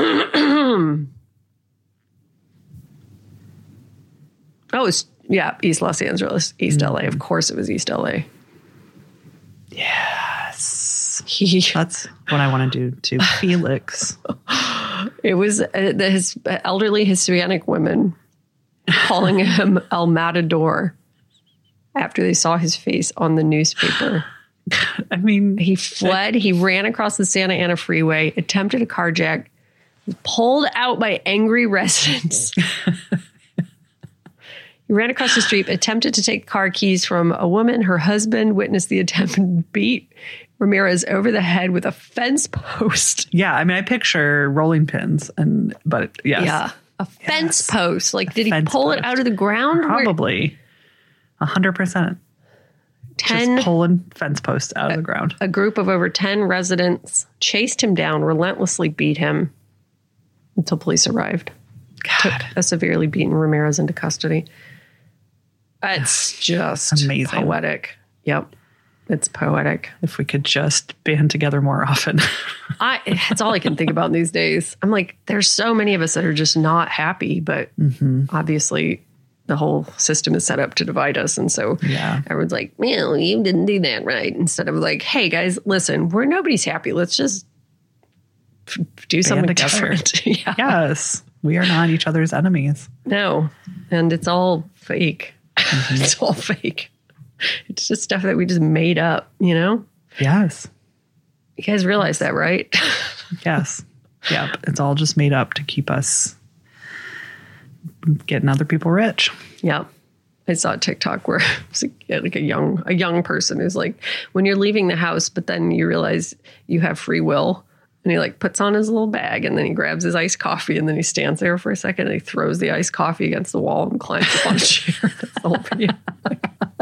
Oh, it's, yeah, East Los Angeles, East mm-hmm. L A. Of course it was East L A. Yes. That's what I want to do to Felix. It was uh, the his, elderly Hispanic women calling him El Matador after they saw his face on the newspaper. I mean, he fled. He ran across the Santa Ana freeway, attempted a carjack, was pulled out by angry residents. He ran across the street, attempted to take car keys from a woman. Her husband witnessed the attempt and beat Ramirez over the head with a fence post. Yeah, I mean, I picture rolling pins, and but yes. Yeah, a fence yes. post. Like, a did he pull post. it out of the ground? Probably. A hundred percent. Ten Just pulling fence posts out a, of the ground. A group of over ten residents chased him down, relentlessly beat him until police arrived. God. Took a severely beaten Ramirez into custody. It's just amazing. Poetic. Yep. It's poetic. If we could just band together more often. I That's all I can think about these days. I'm like, there's so many of us that are just not happy, but mm-hmm. obviously the whole system is set up to divide us. And so yeah. everyone's like, well, you didn't do that right. Instead of like, hey guys, listen, we're nobody's happy. Let's just f- do band something together. different. Yeah. Yes. We are not each other's enemies. No. And it's all fake. Mm-hmm. It's all fake. It's just stuff that we just made up, you know? Yes. You guys realize that, right? Yes. Yeah. It's all just made up to keep us getting other people rich. Yeah. I saw a TikTok where it's like a young a young person who's like, when you're leaving the house, but then you realize you have free will. And he like puts on his little bag, and then he grabs his iced coffee, and then he stands there for a second and he throws the iced coffee against the wall and climbs up on a chair. That's the whole video. Like,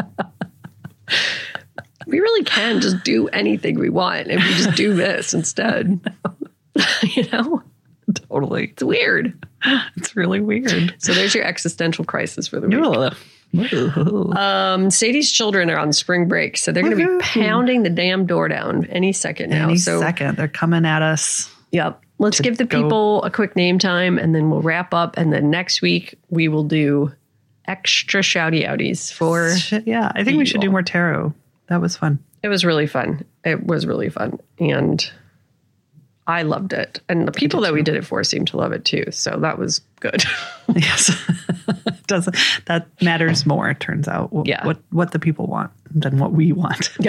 we really can just do anything we want if we just do this instead. You know? Totally. It's weird. It's really weird. So there's your existential crisis for the week. Um, Sadie's children are on spring break, so they're going to be pounding the damn door down any second now. Any so, second. They're coming at us. Yep. Let's give the people go. a quick name time, and then we'll wrap up. And then next week, we will do extra shouty outies for... Yeah, I think we should do more tarot. That was fun. It was really fun. It was really fun. And I loved it. And the people that we did it for seemed to love it too. So that was good. Yes. Doesn't that matters more, it turns out. What, yeah. what what the people want than what we want. Yeah.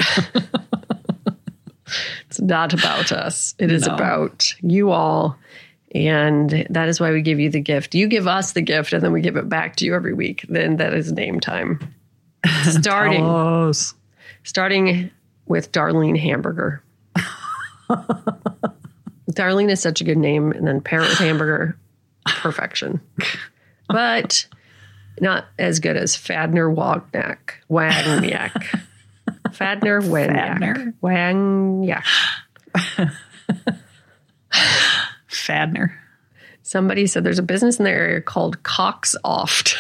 It's not about us. It is No. about you all. And that is why we give you the gift. You give us the gift, and then we give it back to you every week. Then that is name time. Starting, Tell us. starting with Darlene Hamburger. Darlene is such a good name, and then pair it with hamburger, perfection. But not as good as Fadner Wagnak. Wagnak. Fadner Wagnak. Wagnak. Fadner. Somebody said there's a business in the area called Cox Oft.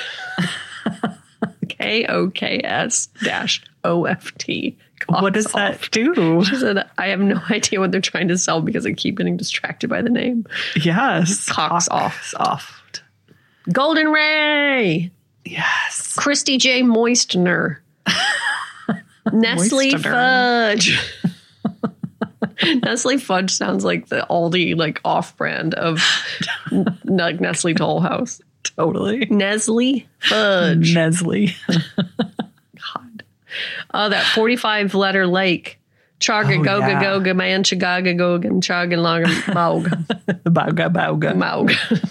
K O K S dash O F T. Cox What does Oft. that do? She said, I have no idea what they're trying to sell because I keep getting distracted by the name. Yes. Cox Off. Off. Golden Ray. Yes. Christy J. Moistener. Nestle Moistener. Fudge. Nestle Fudge sounds like the Aldi like off-brand of n- like Nestle Toll House. Totally. Nestle Fudge. Nestle. God. Oh, that forty-five letter lake. Chaga Oh, goga yeah. goga man chagaga gogan chagan logan maug. Bauga bauga. Maug.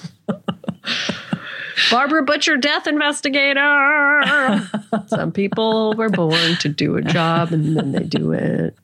Barbara Butcher, death investigator. Some people were born to do a job and then they do it.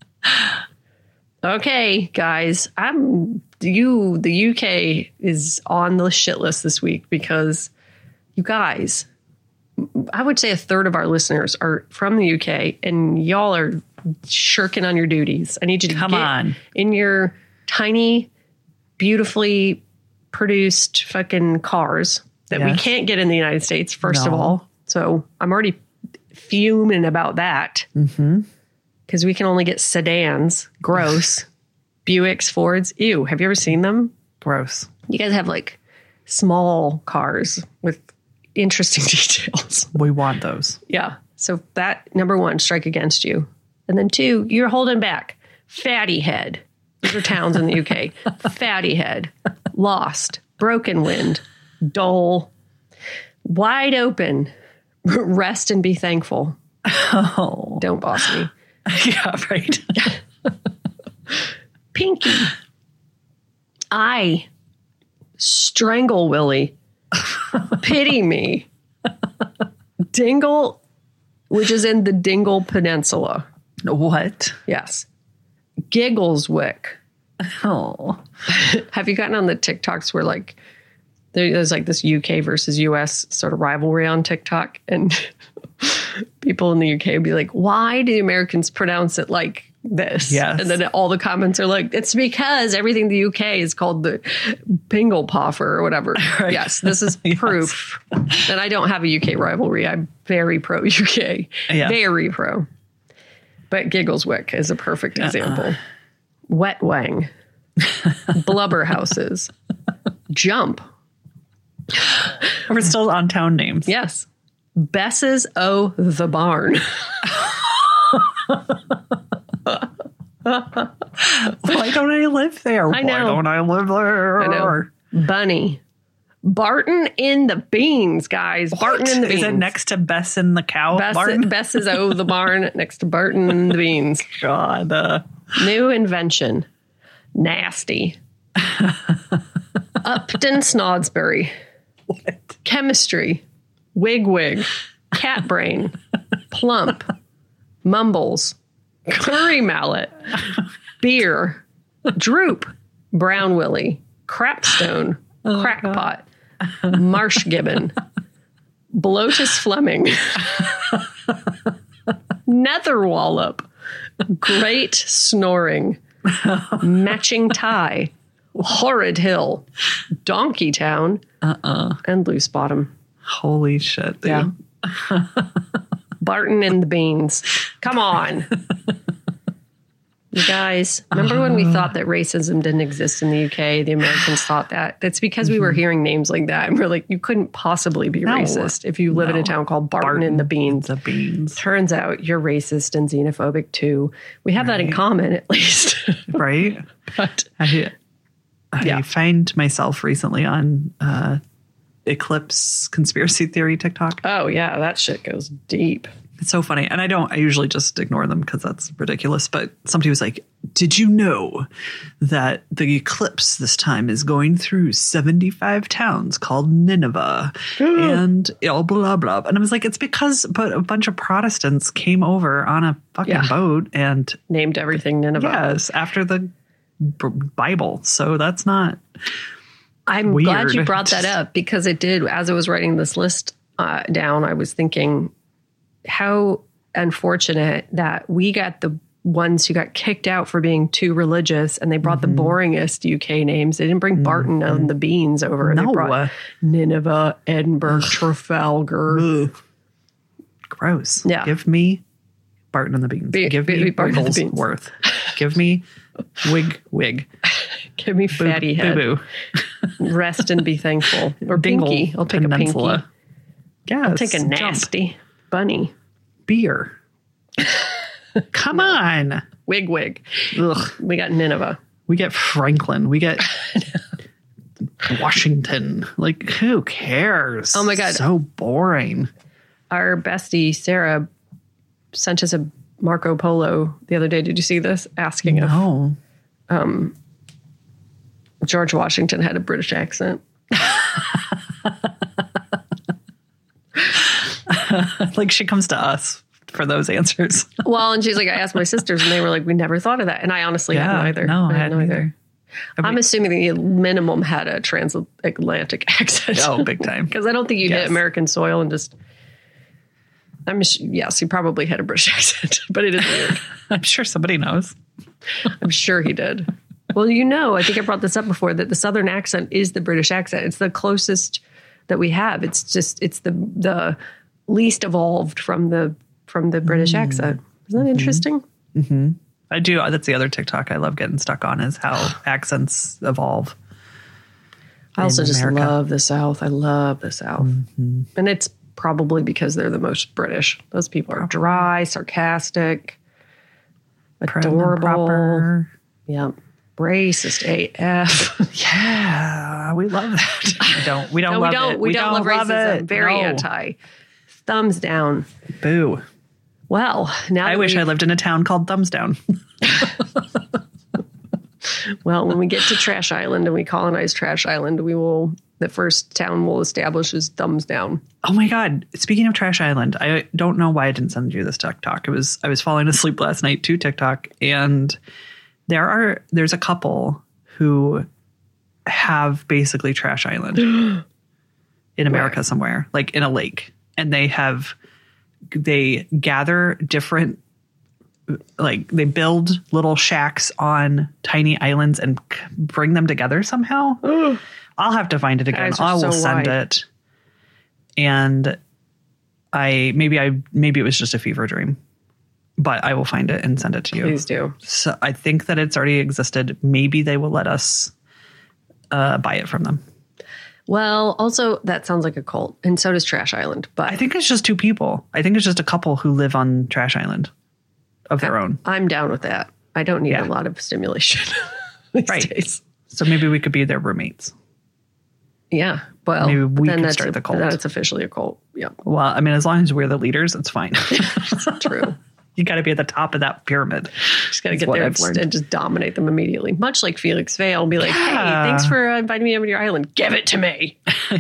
Okay, guys, I'm you. The U K is on the shit list this week because you guys, I would say a third of our listeners are from the U K, and y'all are shirking on your duties. I need you to Come get on. in your tiny, beautifully produced fucking cars that we Yes. can't get in the United States. First of No. all, so I'm already fuming about that. Mm-hmm. Because we can only get sedans. Gross. Buicks, Fords. Ew. Have you ever seen them? Gross. You guys have like small cars with interesting details. We want those. Yeah. So that, number one, strike against you. And then two, you're holding back. Fatty Head. Those are towns in the U K. Fatty Head. Lost. Broken Wind. Dole. Wide Open. Rest and be thankful. Oh. Don't boss me. Yeah, right. Pinky. I. Strangle Willie. Pity me. Dingle, which is in the Dingle Peninsula. What? Yes. Giggleswick. Oh. Have you gotten on the TikToks where like there's like this U K versus U S sort of rivalry on TikTok, and people in the U K would be like, why do Americans pronounce it like this? Yes. And then all the comments are like, it's because everything in the U K is called the Pinglepoffer or whatever. Right. Yes, this is Yes. proof that I don't have a U K rivalry. I'm very pro U K. Yes. Very pro. But Giggleswick is a perfect example. Uh-uh. Wet Wang. Blubber Houses. Jump. We're still on town names. Yes. Bess's O the Barn. Why don't I live there? I know. Why don't I live there? I know. Bunny. Barton in the Beans, guys. Barton in the Beans. Is it next to Bess and the cow? Bess, Barton? Bess's O the Barn next to Barton and the Beans. God. Uh, New invention. Nasty. Upton Snodsbury. what? Chemistry. Wig wig. Cat brain. Plump. Mumbles. Curry mallet. Beer. Droop. Brown Willie. Crapstone. Crackpot. Marsh gibbon. Blotus Fleming. Netherwallop. Great snoring. Matching tie. Horrid hill. Donkey town. Uh-uh. And loose bottom. Holy shit. Dude. Yeah. Barton and the Beans. Come on. You guys, remember when we thought that racism didn't exist in the U K? The Americans thought that. That's because we were hearing names like that. And we're like, you couldn't possibly be No. racist if you live in No. a town called Barton, and the Beans. The beans. Turns out you're racist and xenophobic too. We have that in common, at least. Right? But I, I Yeah. find myself recently on uh, Eclipse conspiracy theory TikTok. oh, yeah, that shit goes deep. It's so funny. And I don't, I usually just ignore them because that's ridiculous. But somebody was like, did you know that the eclipse this time is going through seventy-five towns called Nineveh and blah, blah, blah. And I was like, it's because but a bunch of Protestants came over on a fucking Yeah. boat and Named everything Nineveh. yes, after the B- Bible. So that's not. I'm Weird. glad you brought that up because it did. As I was writing this list uh, down, I was thinking how unfortunate that we got the ones who got kicked out for being too religious, and they brought Mm-hmm. the boringest U K names. They didn't bring Barton and the Beans over. No. They brought Nineveh, Edinburgh, Trafalgar. Ugh. Gross. Yeah. Give me Barton and the Beans. Be- Give be- me Barton and the Beans. Wigglesworth. Give me Wig Wig. Give me Boo, fatty head. Boo boo. Rest and be thankful. Or Dingle pinky. I'll take a Peninsula. pinky. Yes. I'll take a jump. nasty bunny. Beer. Come on. Wig wig. Ugh. We got Nineveh. We get Franklin. We get Washington. Like, who cares? Oh my God. So boring. Our bestie Sarah sent us a Marco Polo the other day. Did you see this? Asking if No. George Washington had a British accent. Like, she comes to us for those answers. Well, and she's like, I asked my sisters, and they were like, we never thought of that. And I honestly Yeah, hadn't either. no, I had hadn't either. I I'm mean- assuming the minimum had a transatlantic accent. Oh, big time. Because I don't think you'd Yes. hit American soil and just. I'm sh- yes, he probably had a British accent, but it is weird. I'm sure somebody knows. I'm sure he did. Well, you know, I think I brought this up before that the Southern accent is the British accent. It's the closest that we have. It's just it's the the least evolved from the from the British Mm. accent. Isn't that interesting? I do. That's the other TikTok I love getting stuck on is how accents evolve. I also in just America. love the South. I love the South, and it's probably because they're the most British. Those people are dry, sarcastic, Prim and adorable. proper. Yeah, racist A F. Yeah, we love that. We don't. We don't No, love we don't. it. We, don't, love racism. it. Very No. anti. Thumbs down. Boo. Well, now I that wish I we've- lived in a town called Thumbs Down. Well, when we get to Trash Island and we colonize Trash Island, we will. The first town we'll establish is Thumbs Down. Oh my God. Speaking of Trash Island, I don't know why I didn't send you this TikTok. It was, I was falling asleep last night to TikTok, and there are, there's a couple who have basically Trash Island in America somewhere, like in a lake. And they have, they gather different, like they build little shacks on tiny islands and c- bring them together somehow. I'll have to find it again. Guys are I will so send wide. it. And I maybe I maybe it was just a fever dream, but I will find it and send it to you. Please do. So I think that it's already existed. Maybe they will let us uh, buy it from them. Well, also that sounds like a cult, and so does Trash Island. But I think it's just two people. I think it's just a couple who live on Trash Island of their own. I'm down with that. I don't need Yeah. a lot of stimulation these Right. days. So maybe we could be their roommates. Yeah. Well, Maybe we then could that's start a- the cult. Then it's officially a cult. Yeah, Well, I mean, as long as we're the leaders, it's fine. true. You got to be at the top of that pyramid. Just got to That's get what there I've learned. and just dominate them immediately. Much like Felix Vale, be like, Yeah. "Hey, thanks for uh, inviting me over to your island. Give it to me."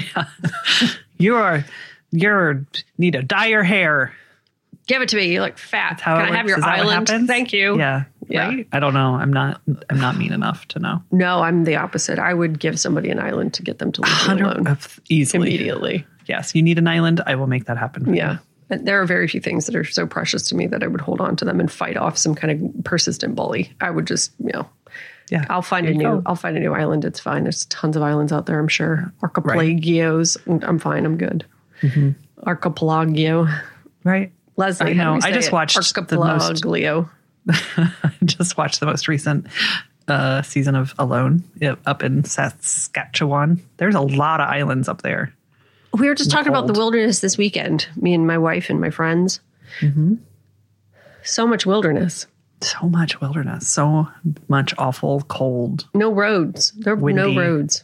You're you're need to dye your hair. Give it to me. You look fat. How Can it I have works? your Is that what island? happens? Thank you. Yeah. Yeah. Right? I don't know. I'm not I'm not mean enough to know. No, I'm the opposite. I would give somebody an island to get them to leave me alone of- easily. immediately. Yes, you need an island. I will make that happen. Yeah. And there are very few things that are so precious to me that I would hold on to them and fight off some kind of persistent bully. I would just, you know, Yeah. I'll find There a you new, go. I'll find a new island. It's fine. There's tons of islands out there, I'm sure. Archipelagios. I'm fine. I'm good. Mm-hmm. Archipelagio. Right. Leslie, I how do know. we I say just it? watched the most Archipelaglio. I just watched the most recent uh, season of Alone yeah, up in Saskatchewan. There's a lot of islands up there. We were just talking about the cold. wilderness this weekend, me and my wife and my friends. Mm-hmm. So much wilderness. So much wilderness. So much awful cold. No roads. There are no Windy. roads.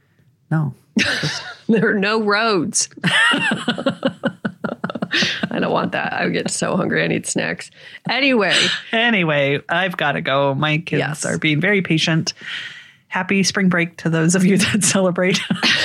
No. There are no roads. I know want that. I would get so hungry. I need snacks. Anyway. Anyway, I've got to go. My kids Yes. are being very patient. Happy spring break to those of you that celebrate.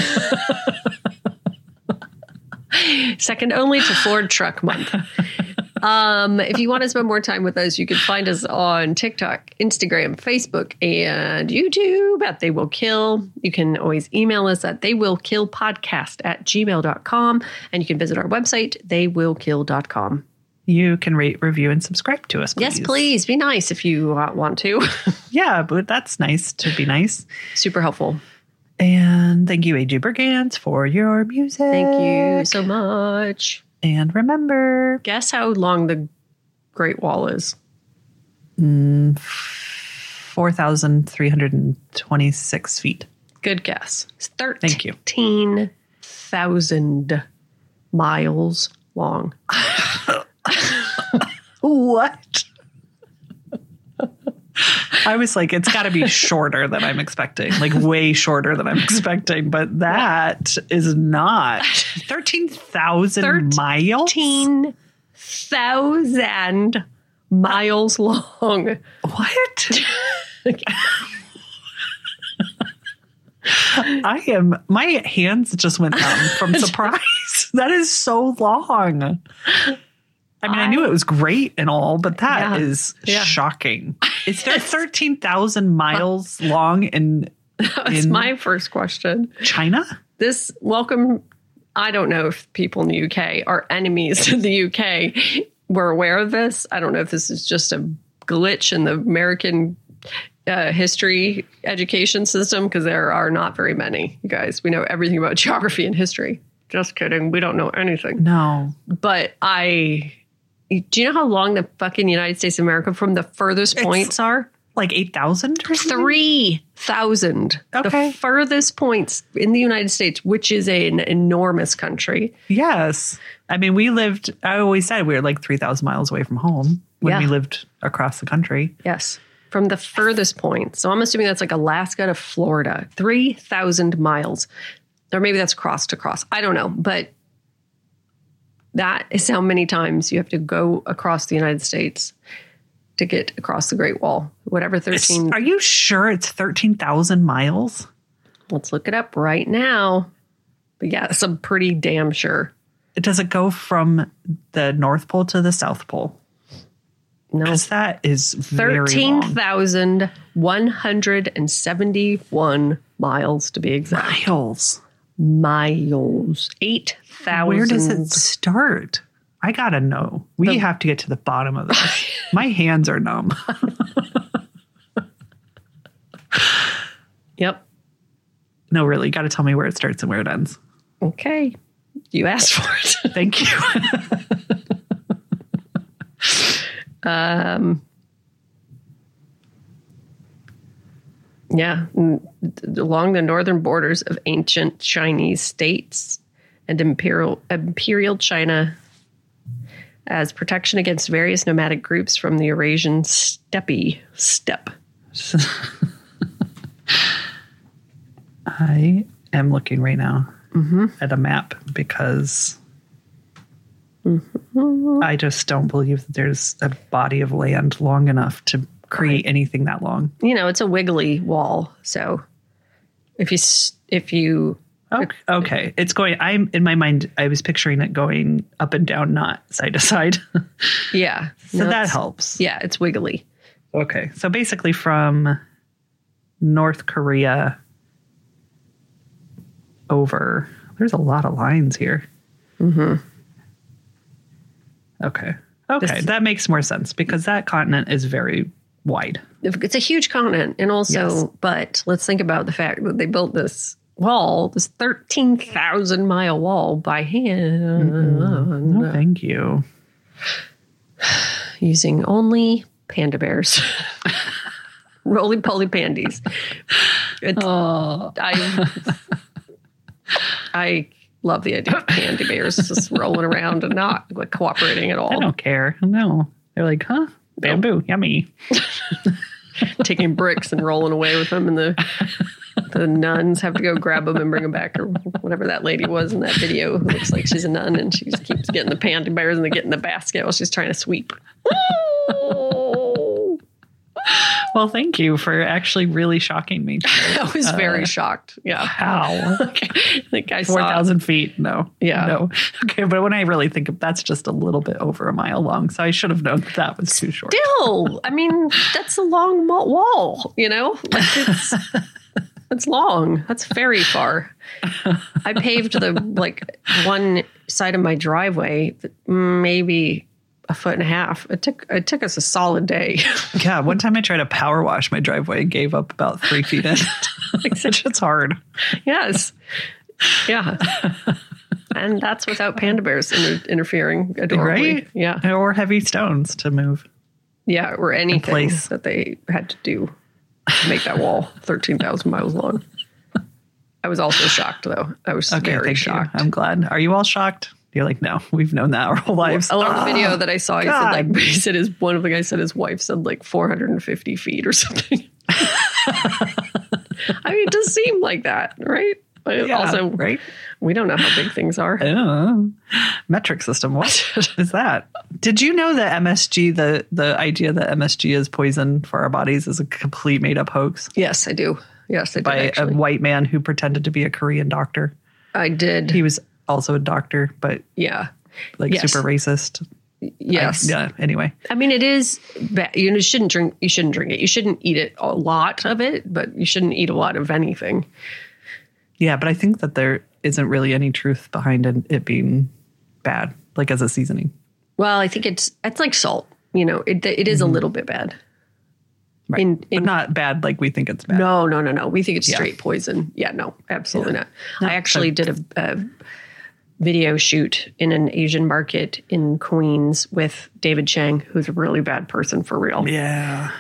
Second only to Ford Truck Month. Um, if you want to spend more time with us, you can find us on TikTok, Instagram, Facebook, and YouTube at They Will Kill. You can always email us at theywillkillpodcast at gmail dot com. And you can visit our website, they will kill dot com. You can rate, review, and subscribe to us, please. Yes, please. Be nice if you uh, want to. Yeah, but that's nice to be nice. Super helpful. And thank you, A J Bergans, for your music. Thank you so much. And remember, Guess how long the Great Wall is? four thousand three hundred twenty-six feet. Good guess. It's Thank you. thirteen thousand miles long. What? I was like, it's got to be shorter than I'm expecting, like way shorter than I'm expecting. But that is not thirteen thousand miles. thirteen thousand miles long. What? I am, my hands just went numb from surprise. That is so long. I mean, I, I knew it was great and all, but that yeah, is yeah. shocking. Is there thirteen thousand miles long in, That's in my first question. China? This welcome, I don't know if people in the U K, our enemies in the U K, were aware of this. I don't know if this is just a glitch in the American uh, history education system, because there are not very many, you guys. We know everything about geography and history. Just kidding. We don't know anything. No. But I... Do you know how long the fucking United States of America from the furthest It's points are? Like eight thousand or something? three thousand. Okay. The furthest points in the United States, which is an enormous country. Yes. I mean, we lived, I always said we were like three thousand miles away from home when Yeah. we lived across the country. Yes. From the furthest point. So I'm assuming that's like Alaska to Florida. three thousand miles. Or maybe that's cross to cross. I don't know. But that is how many times you have to go across the United States to get across the Great Wall. Whatever thirteen. It's, are you sure it's thirteen thousand miles? Let's look it up right now. But yes, I'm pretty damn sure. Does it go from the North Pole to the South Pole? No. Because that is very thirteen long. thousand one hundred seventy-one miles to be exact. Miles. Miles. eight thousand. Where does it start? I gotta know. We The- have to get to the bottom of this. My hands are numb. Yep. No, really. You gotta tell me where it starts and where it ends. Okay. You asked for it. Thank you. um. Yeah, mm, along the northern borders of ancient Chinese states and imperial imperial China, as protection against various nomadic groups from the Eurasian steppe steppe. I am looking right now Mm-hmm. at a map because Mm-hmm. I just don't believe that there's a body of land long enough to create anything that long. You know, it's a wiggly wall, so if you s- if you Okay. okay. It's going, I'm in my mind, I was picturing it going up and down, not side to side. yeah, So no, that it's- helps. Yeah, it's wiggly. Okay. So basically from North Korea over, there's a lot of lines here. Mm-hmm. Okay. Okay. This- that makes more sense because that continent is very wide. It's a huge continent, and also, Yes. but let's think about the fact that they built this wall, this thirteen thousand mile wall by hand, No, thank you. using only panda bears, roly poly pandies. It's, Oh. I, I love the idea of panda bears just rolling around and not like cooperating at all. I don't care. No. They're like, huh? Bamboo. Yummy. taking bricks and rolling away with them, and the the nuns have to go grab them and bring them back, or whatever that lady was in that video who looks like she's a nun, and she just keeps getting the panty bears and they get in the basket while she's trying to sweep. Well, thank you for actually really shocking me. I was very uh, shocked. Yeah. How? I think I saw four thousand feet. No. Yeah. No. Okay. But when I really think of that's just a little bit over a mile long. So I should have known that that was too short. Still, I mean, that's a long mo- wall, you know? Like it's, it's long. That's very far. I paved the, like, one side of my driveway, maybe a foot and a half. It took it took us a solid day. Yeah, one time I tried to power wash my driveway and gave up about three feet in. Like, it's hard. Yes. Yeah. And that's without panda bears inter- interfering adorably. Right? Yeah. Or heavy stones to move. Yeah, or anything place. that they had to do to make that wall thirteen thousand miles long. I was also shocked, though. I was Okay, very thank shocked. you. I'm glad. Are you all shocked? You're like, no, we've known that our whole lives. Well, on the Ah, video that I saw, he said, God. like, he said his, one of the guys said his wife said like four hundred fifty feet or something. I mean, it does seem like that, right? But Yeah, also, right? we don't know how big things are. I don't know. Metric system. What is that? Did you know that M S G, the, the idea that M S G is poison for our bodies is a complete made up hoax Yes, I do. Yes, I did, by actually. a white man who pretended to be a Korean doctor? I did. He was also a doctor, but yeah. like Yes. super racist. Yes. I, yeah. Anyway. I mean, it is bad. You know, you shouldn't drink. You shouldn't drink it. You shouldn't eat it a lot of it, but you shouldn't eat a lot of anything. Yeah, but I think that there isn't really any truth behind it, it being bad, like as a seasoning. Well, I think it's it's like salt. You know, it it is Mm-hmm. a little bit bad. Right. In, but in, not bad like we think it's bad. no, no, no, no. We think it's Yeah. straight poison. Yeah, no, absolutely Yeah. not. No, I actually so- did a, a video shoot in an Asian market in Queens with David Chang, who's a really bad person for real. Yeah.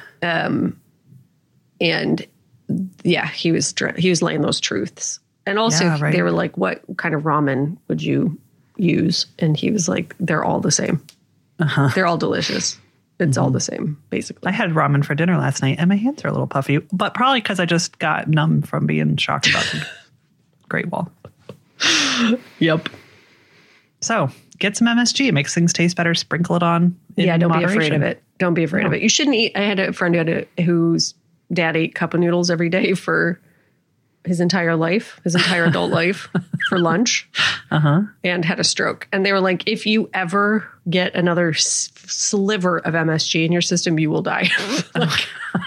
And yeah, he was dr- he was laying those truths. And also, Yeah, right. they were like, "What kind of ramen would you use?" And he was like, "They're all the same. Uh-huh. They're all delicious. It's Mm-hmm. all the same, basically." I had ramen for dinner last night and my hands are a little puffy, but probably because I just got numb from being shocked about the Great Wall. Yep. So get some M S G. It makes things taste better. Sprinkle it on. In Yeah, don't moderation. be afraid of it. Don't be afraid No. of it. You shouldn't eat. I had a friend who had a, whose dad ate cup of noodles every day for his entire life, his entire adult life, for lunch, Uh-huh. and had a stroke. And they were like, if you ever get another s- sliver of M S G in your system, you will die. Like-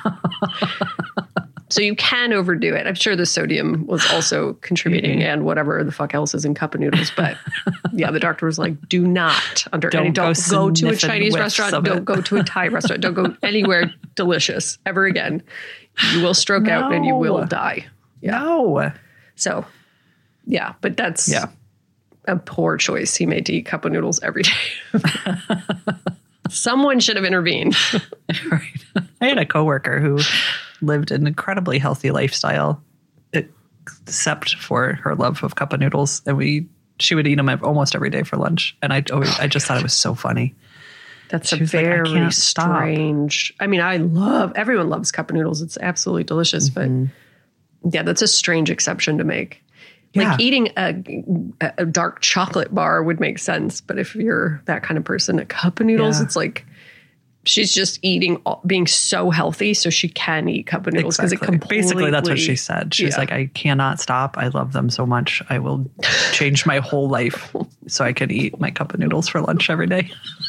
so you can overdo it. I'm sure the sodium was also contributing and whatever the fuck else is in cup of noodles. But yeah, the doctor was like, do not under Don't any, go don't go, to a sniffing Chinese whiffs restaurant. of Don't it. go to a Thai restaurant. Don't go anywhere delicious ever again. You will stroke out and you will No. die. No. So yeah, but that's Yeah. a poor choice he made to eat cup of noodles every day. Someone should have intervened. Right. I had a coworker who lived an incredibly healthy lifestyle, except for her love of cup of noodles, and we she would eat them almost every day for lunch. And I always, I just thought it was so funny. That's She a was like, I very can't stop. strange. I mean, I love everyone loves cup of noodles. It's absolutely delicious, Mm-hmm. but yeah, that's a strange exception to make. Yeah. Like eating a, a dark chocolate bar would make sense, but if you're that kind of person, a cup of noodles, Yeah. it's like she's just eating, all- being so healthy, so she can eat cup of noodles because Exactly. it completely. Basically, that's what she said. She was Yeah. like, I cannot stop. I love them so much. I will change my whole life so I can eat my cup of noodles for lunch every day.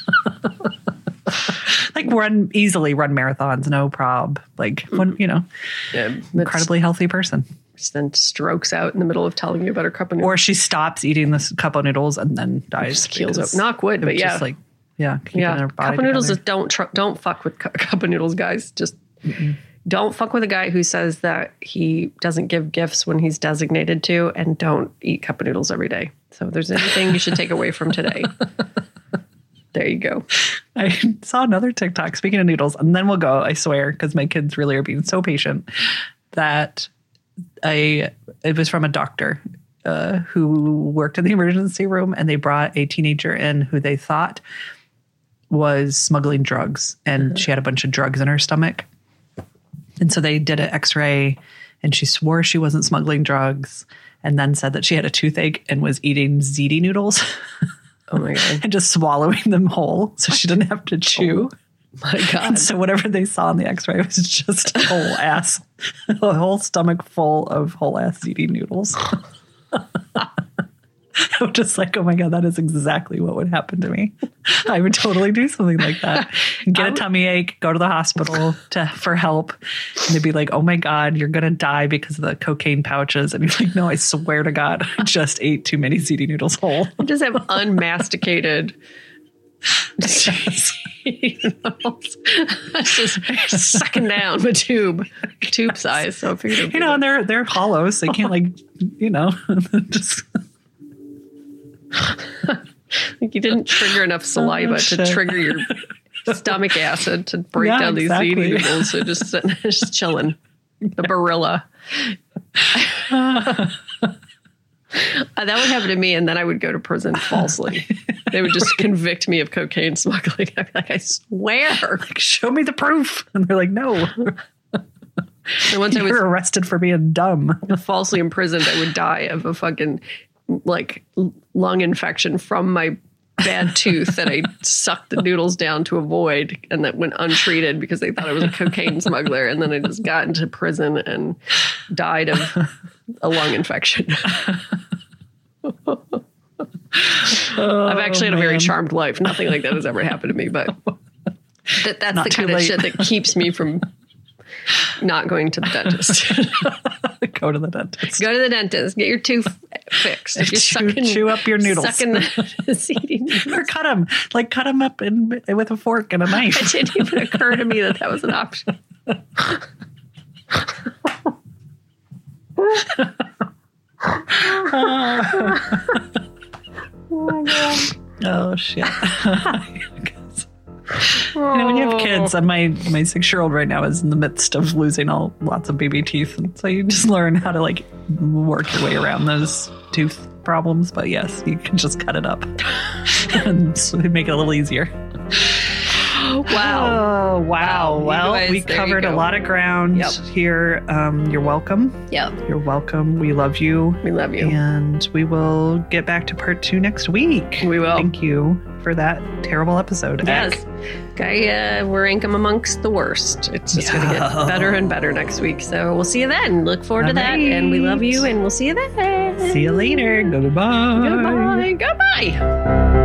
Like run easily, run marathons, no prob. Like, when, you know, Yeah, that's- incredibly healthy person. then strokes out in the middle of telling you about her cup of noodles. Or she stops eating this cup of noodles and then dies. Just keels because up. Knock wood, it but was yeah. just like, yeah, keeping Yeah, her body cup of noodles together. is don't tr- don't fuck with cu- cup of noodles, guys. Just don't fuck with a guy who says that he doesn't give gifts when he's designated to, and don't eat cup of noodles every day. So if there's anything you should take away from today, there you go. I saw another TikTok, speaking of noodles, and then we'll go, I swear, because my kids really are being so patient, that I, it was from a doctor uh, who worked in the emergency room, and they brought a teenager in who they thought was smuggling drugs, and she had a bunch of drugs in her stomach. And so they did an x-ray and she swore she wasn't smuggling drugs and then said that she had a toothache and was eating ziti noodles. Oh my God. And just swallowing them whole so she didn't have to chew. Oh my God. And so whatever they saw on the x-ray was just a whole ass, a whole stomach full of whole ass ziti noodles. I'm just like, oh my God, that is exactly what would happen to me. I would totally do something like that. Get a tummy ache, go to the hospital to for help. And they'd be like, oh my God, you're going to die because of the cocaine pouches. And you're like, no, I swear to God, I just ate too many ziti noodles whole. I just have unmasticated noodles. That's just sucking down the tube, tube size. So I figured, you know, and they're, they're hollow, so they can't like, you know, just... Like you didn't trigger enough saliva oh, to trigger your stomach acid to break yeah, down exactly. these ziti noodles. So just sitting there, just chilling. The Barilla. uh, that would happen to me, and then I would go to prison falsely. They would just convict me of cocaine smuggling. I'd be like, I swear. Like, show me the proof. And they're like, no. And once You're I was arrested for being dumb. Falsely imprisoned, I would die of a fucking like lung infection from my bad tooth that I sucked the noodles down to avoid, and that went untreated because they thought I was a cocaine smuggler. And then I just got into prison and died of a lung infection. oh, I've actually had a very charmed life. Nothing like that has ever happened to me, but that, that's Not the kind late. of shit that keeps me from not going to the dentist. Go to the dentist. Go to the dentist. Get your tooth fixed. If you're chew, sucking, chew up your noodles. Sucking the ziti noodles. Or cut them. Like cut them up in, with a fork and a knife. It didn't even occur to me that that was an option. Oh my God. Oh shit. You know, when you have kids, and my my six year old right now is in the midst of losing all lots of baby teeth, and so you just learn how to like work your way around those tooth problems. But yes, you can just cut it up and so make it a little easier. Wow! Oh, wow! Well, guys, we covered a lot of ground yep. here. Um, you're welcome. Yep. You're welcome. We love you. We love you. And we will get back to part two next week. We will. Thank you for that terrible episode. Yes. Okay, uh, we're ranking amongst the worst. It's just yeah. going to get better and better next week. So we'll see you then. Look forward All to right. that. And we love you. And we'll see you then. See you later. Goodbye. Goodbye. Goodbye.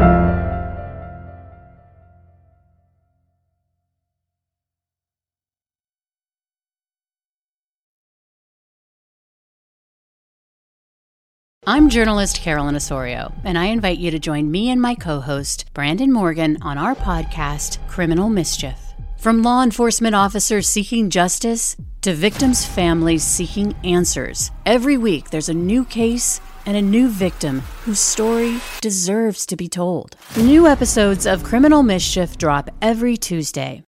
I'm journalist Carolyn Osorio, and I invite you to join me and my co-host, Brandon Morgan, on our podcast, Criminal Mischief. From law enforcement officers seeking justice to victims' families seeking answers, every week there's a new case and a new victim whose story deserves to be told. New episodes of Criminal Mischief drop every Tuesday.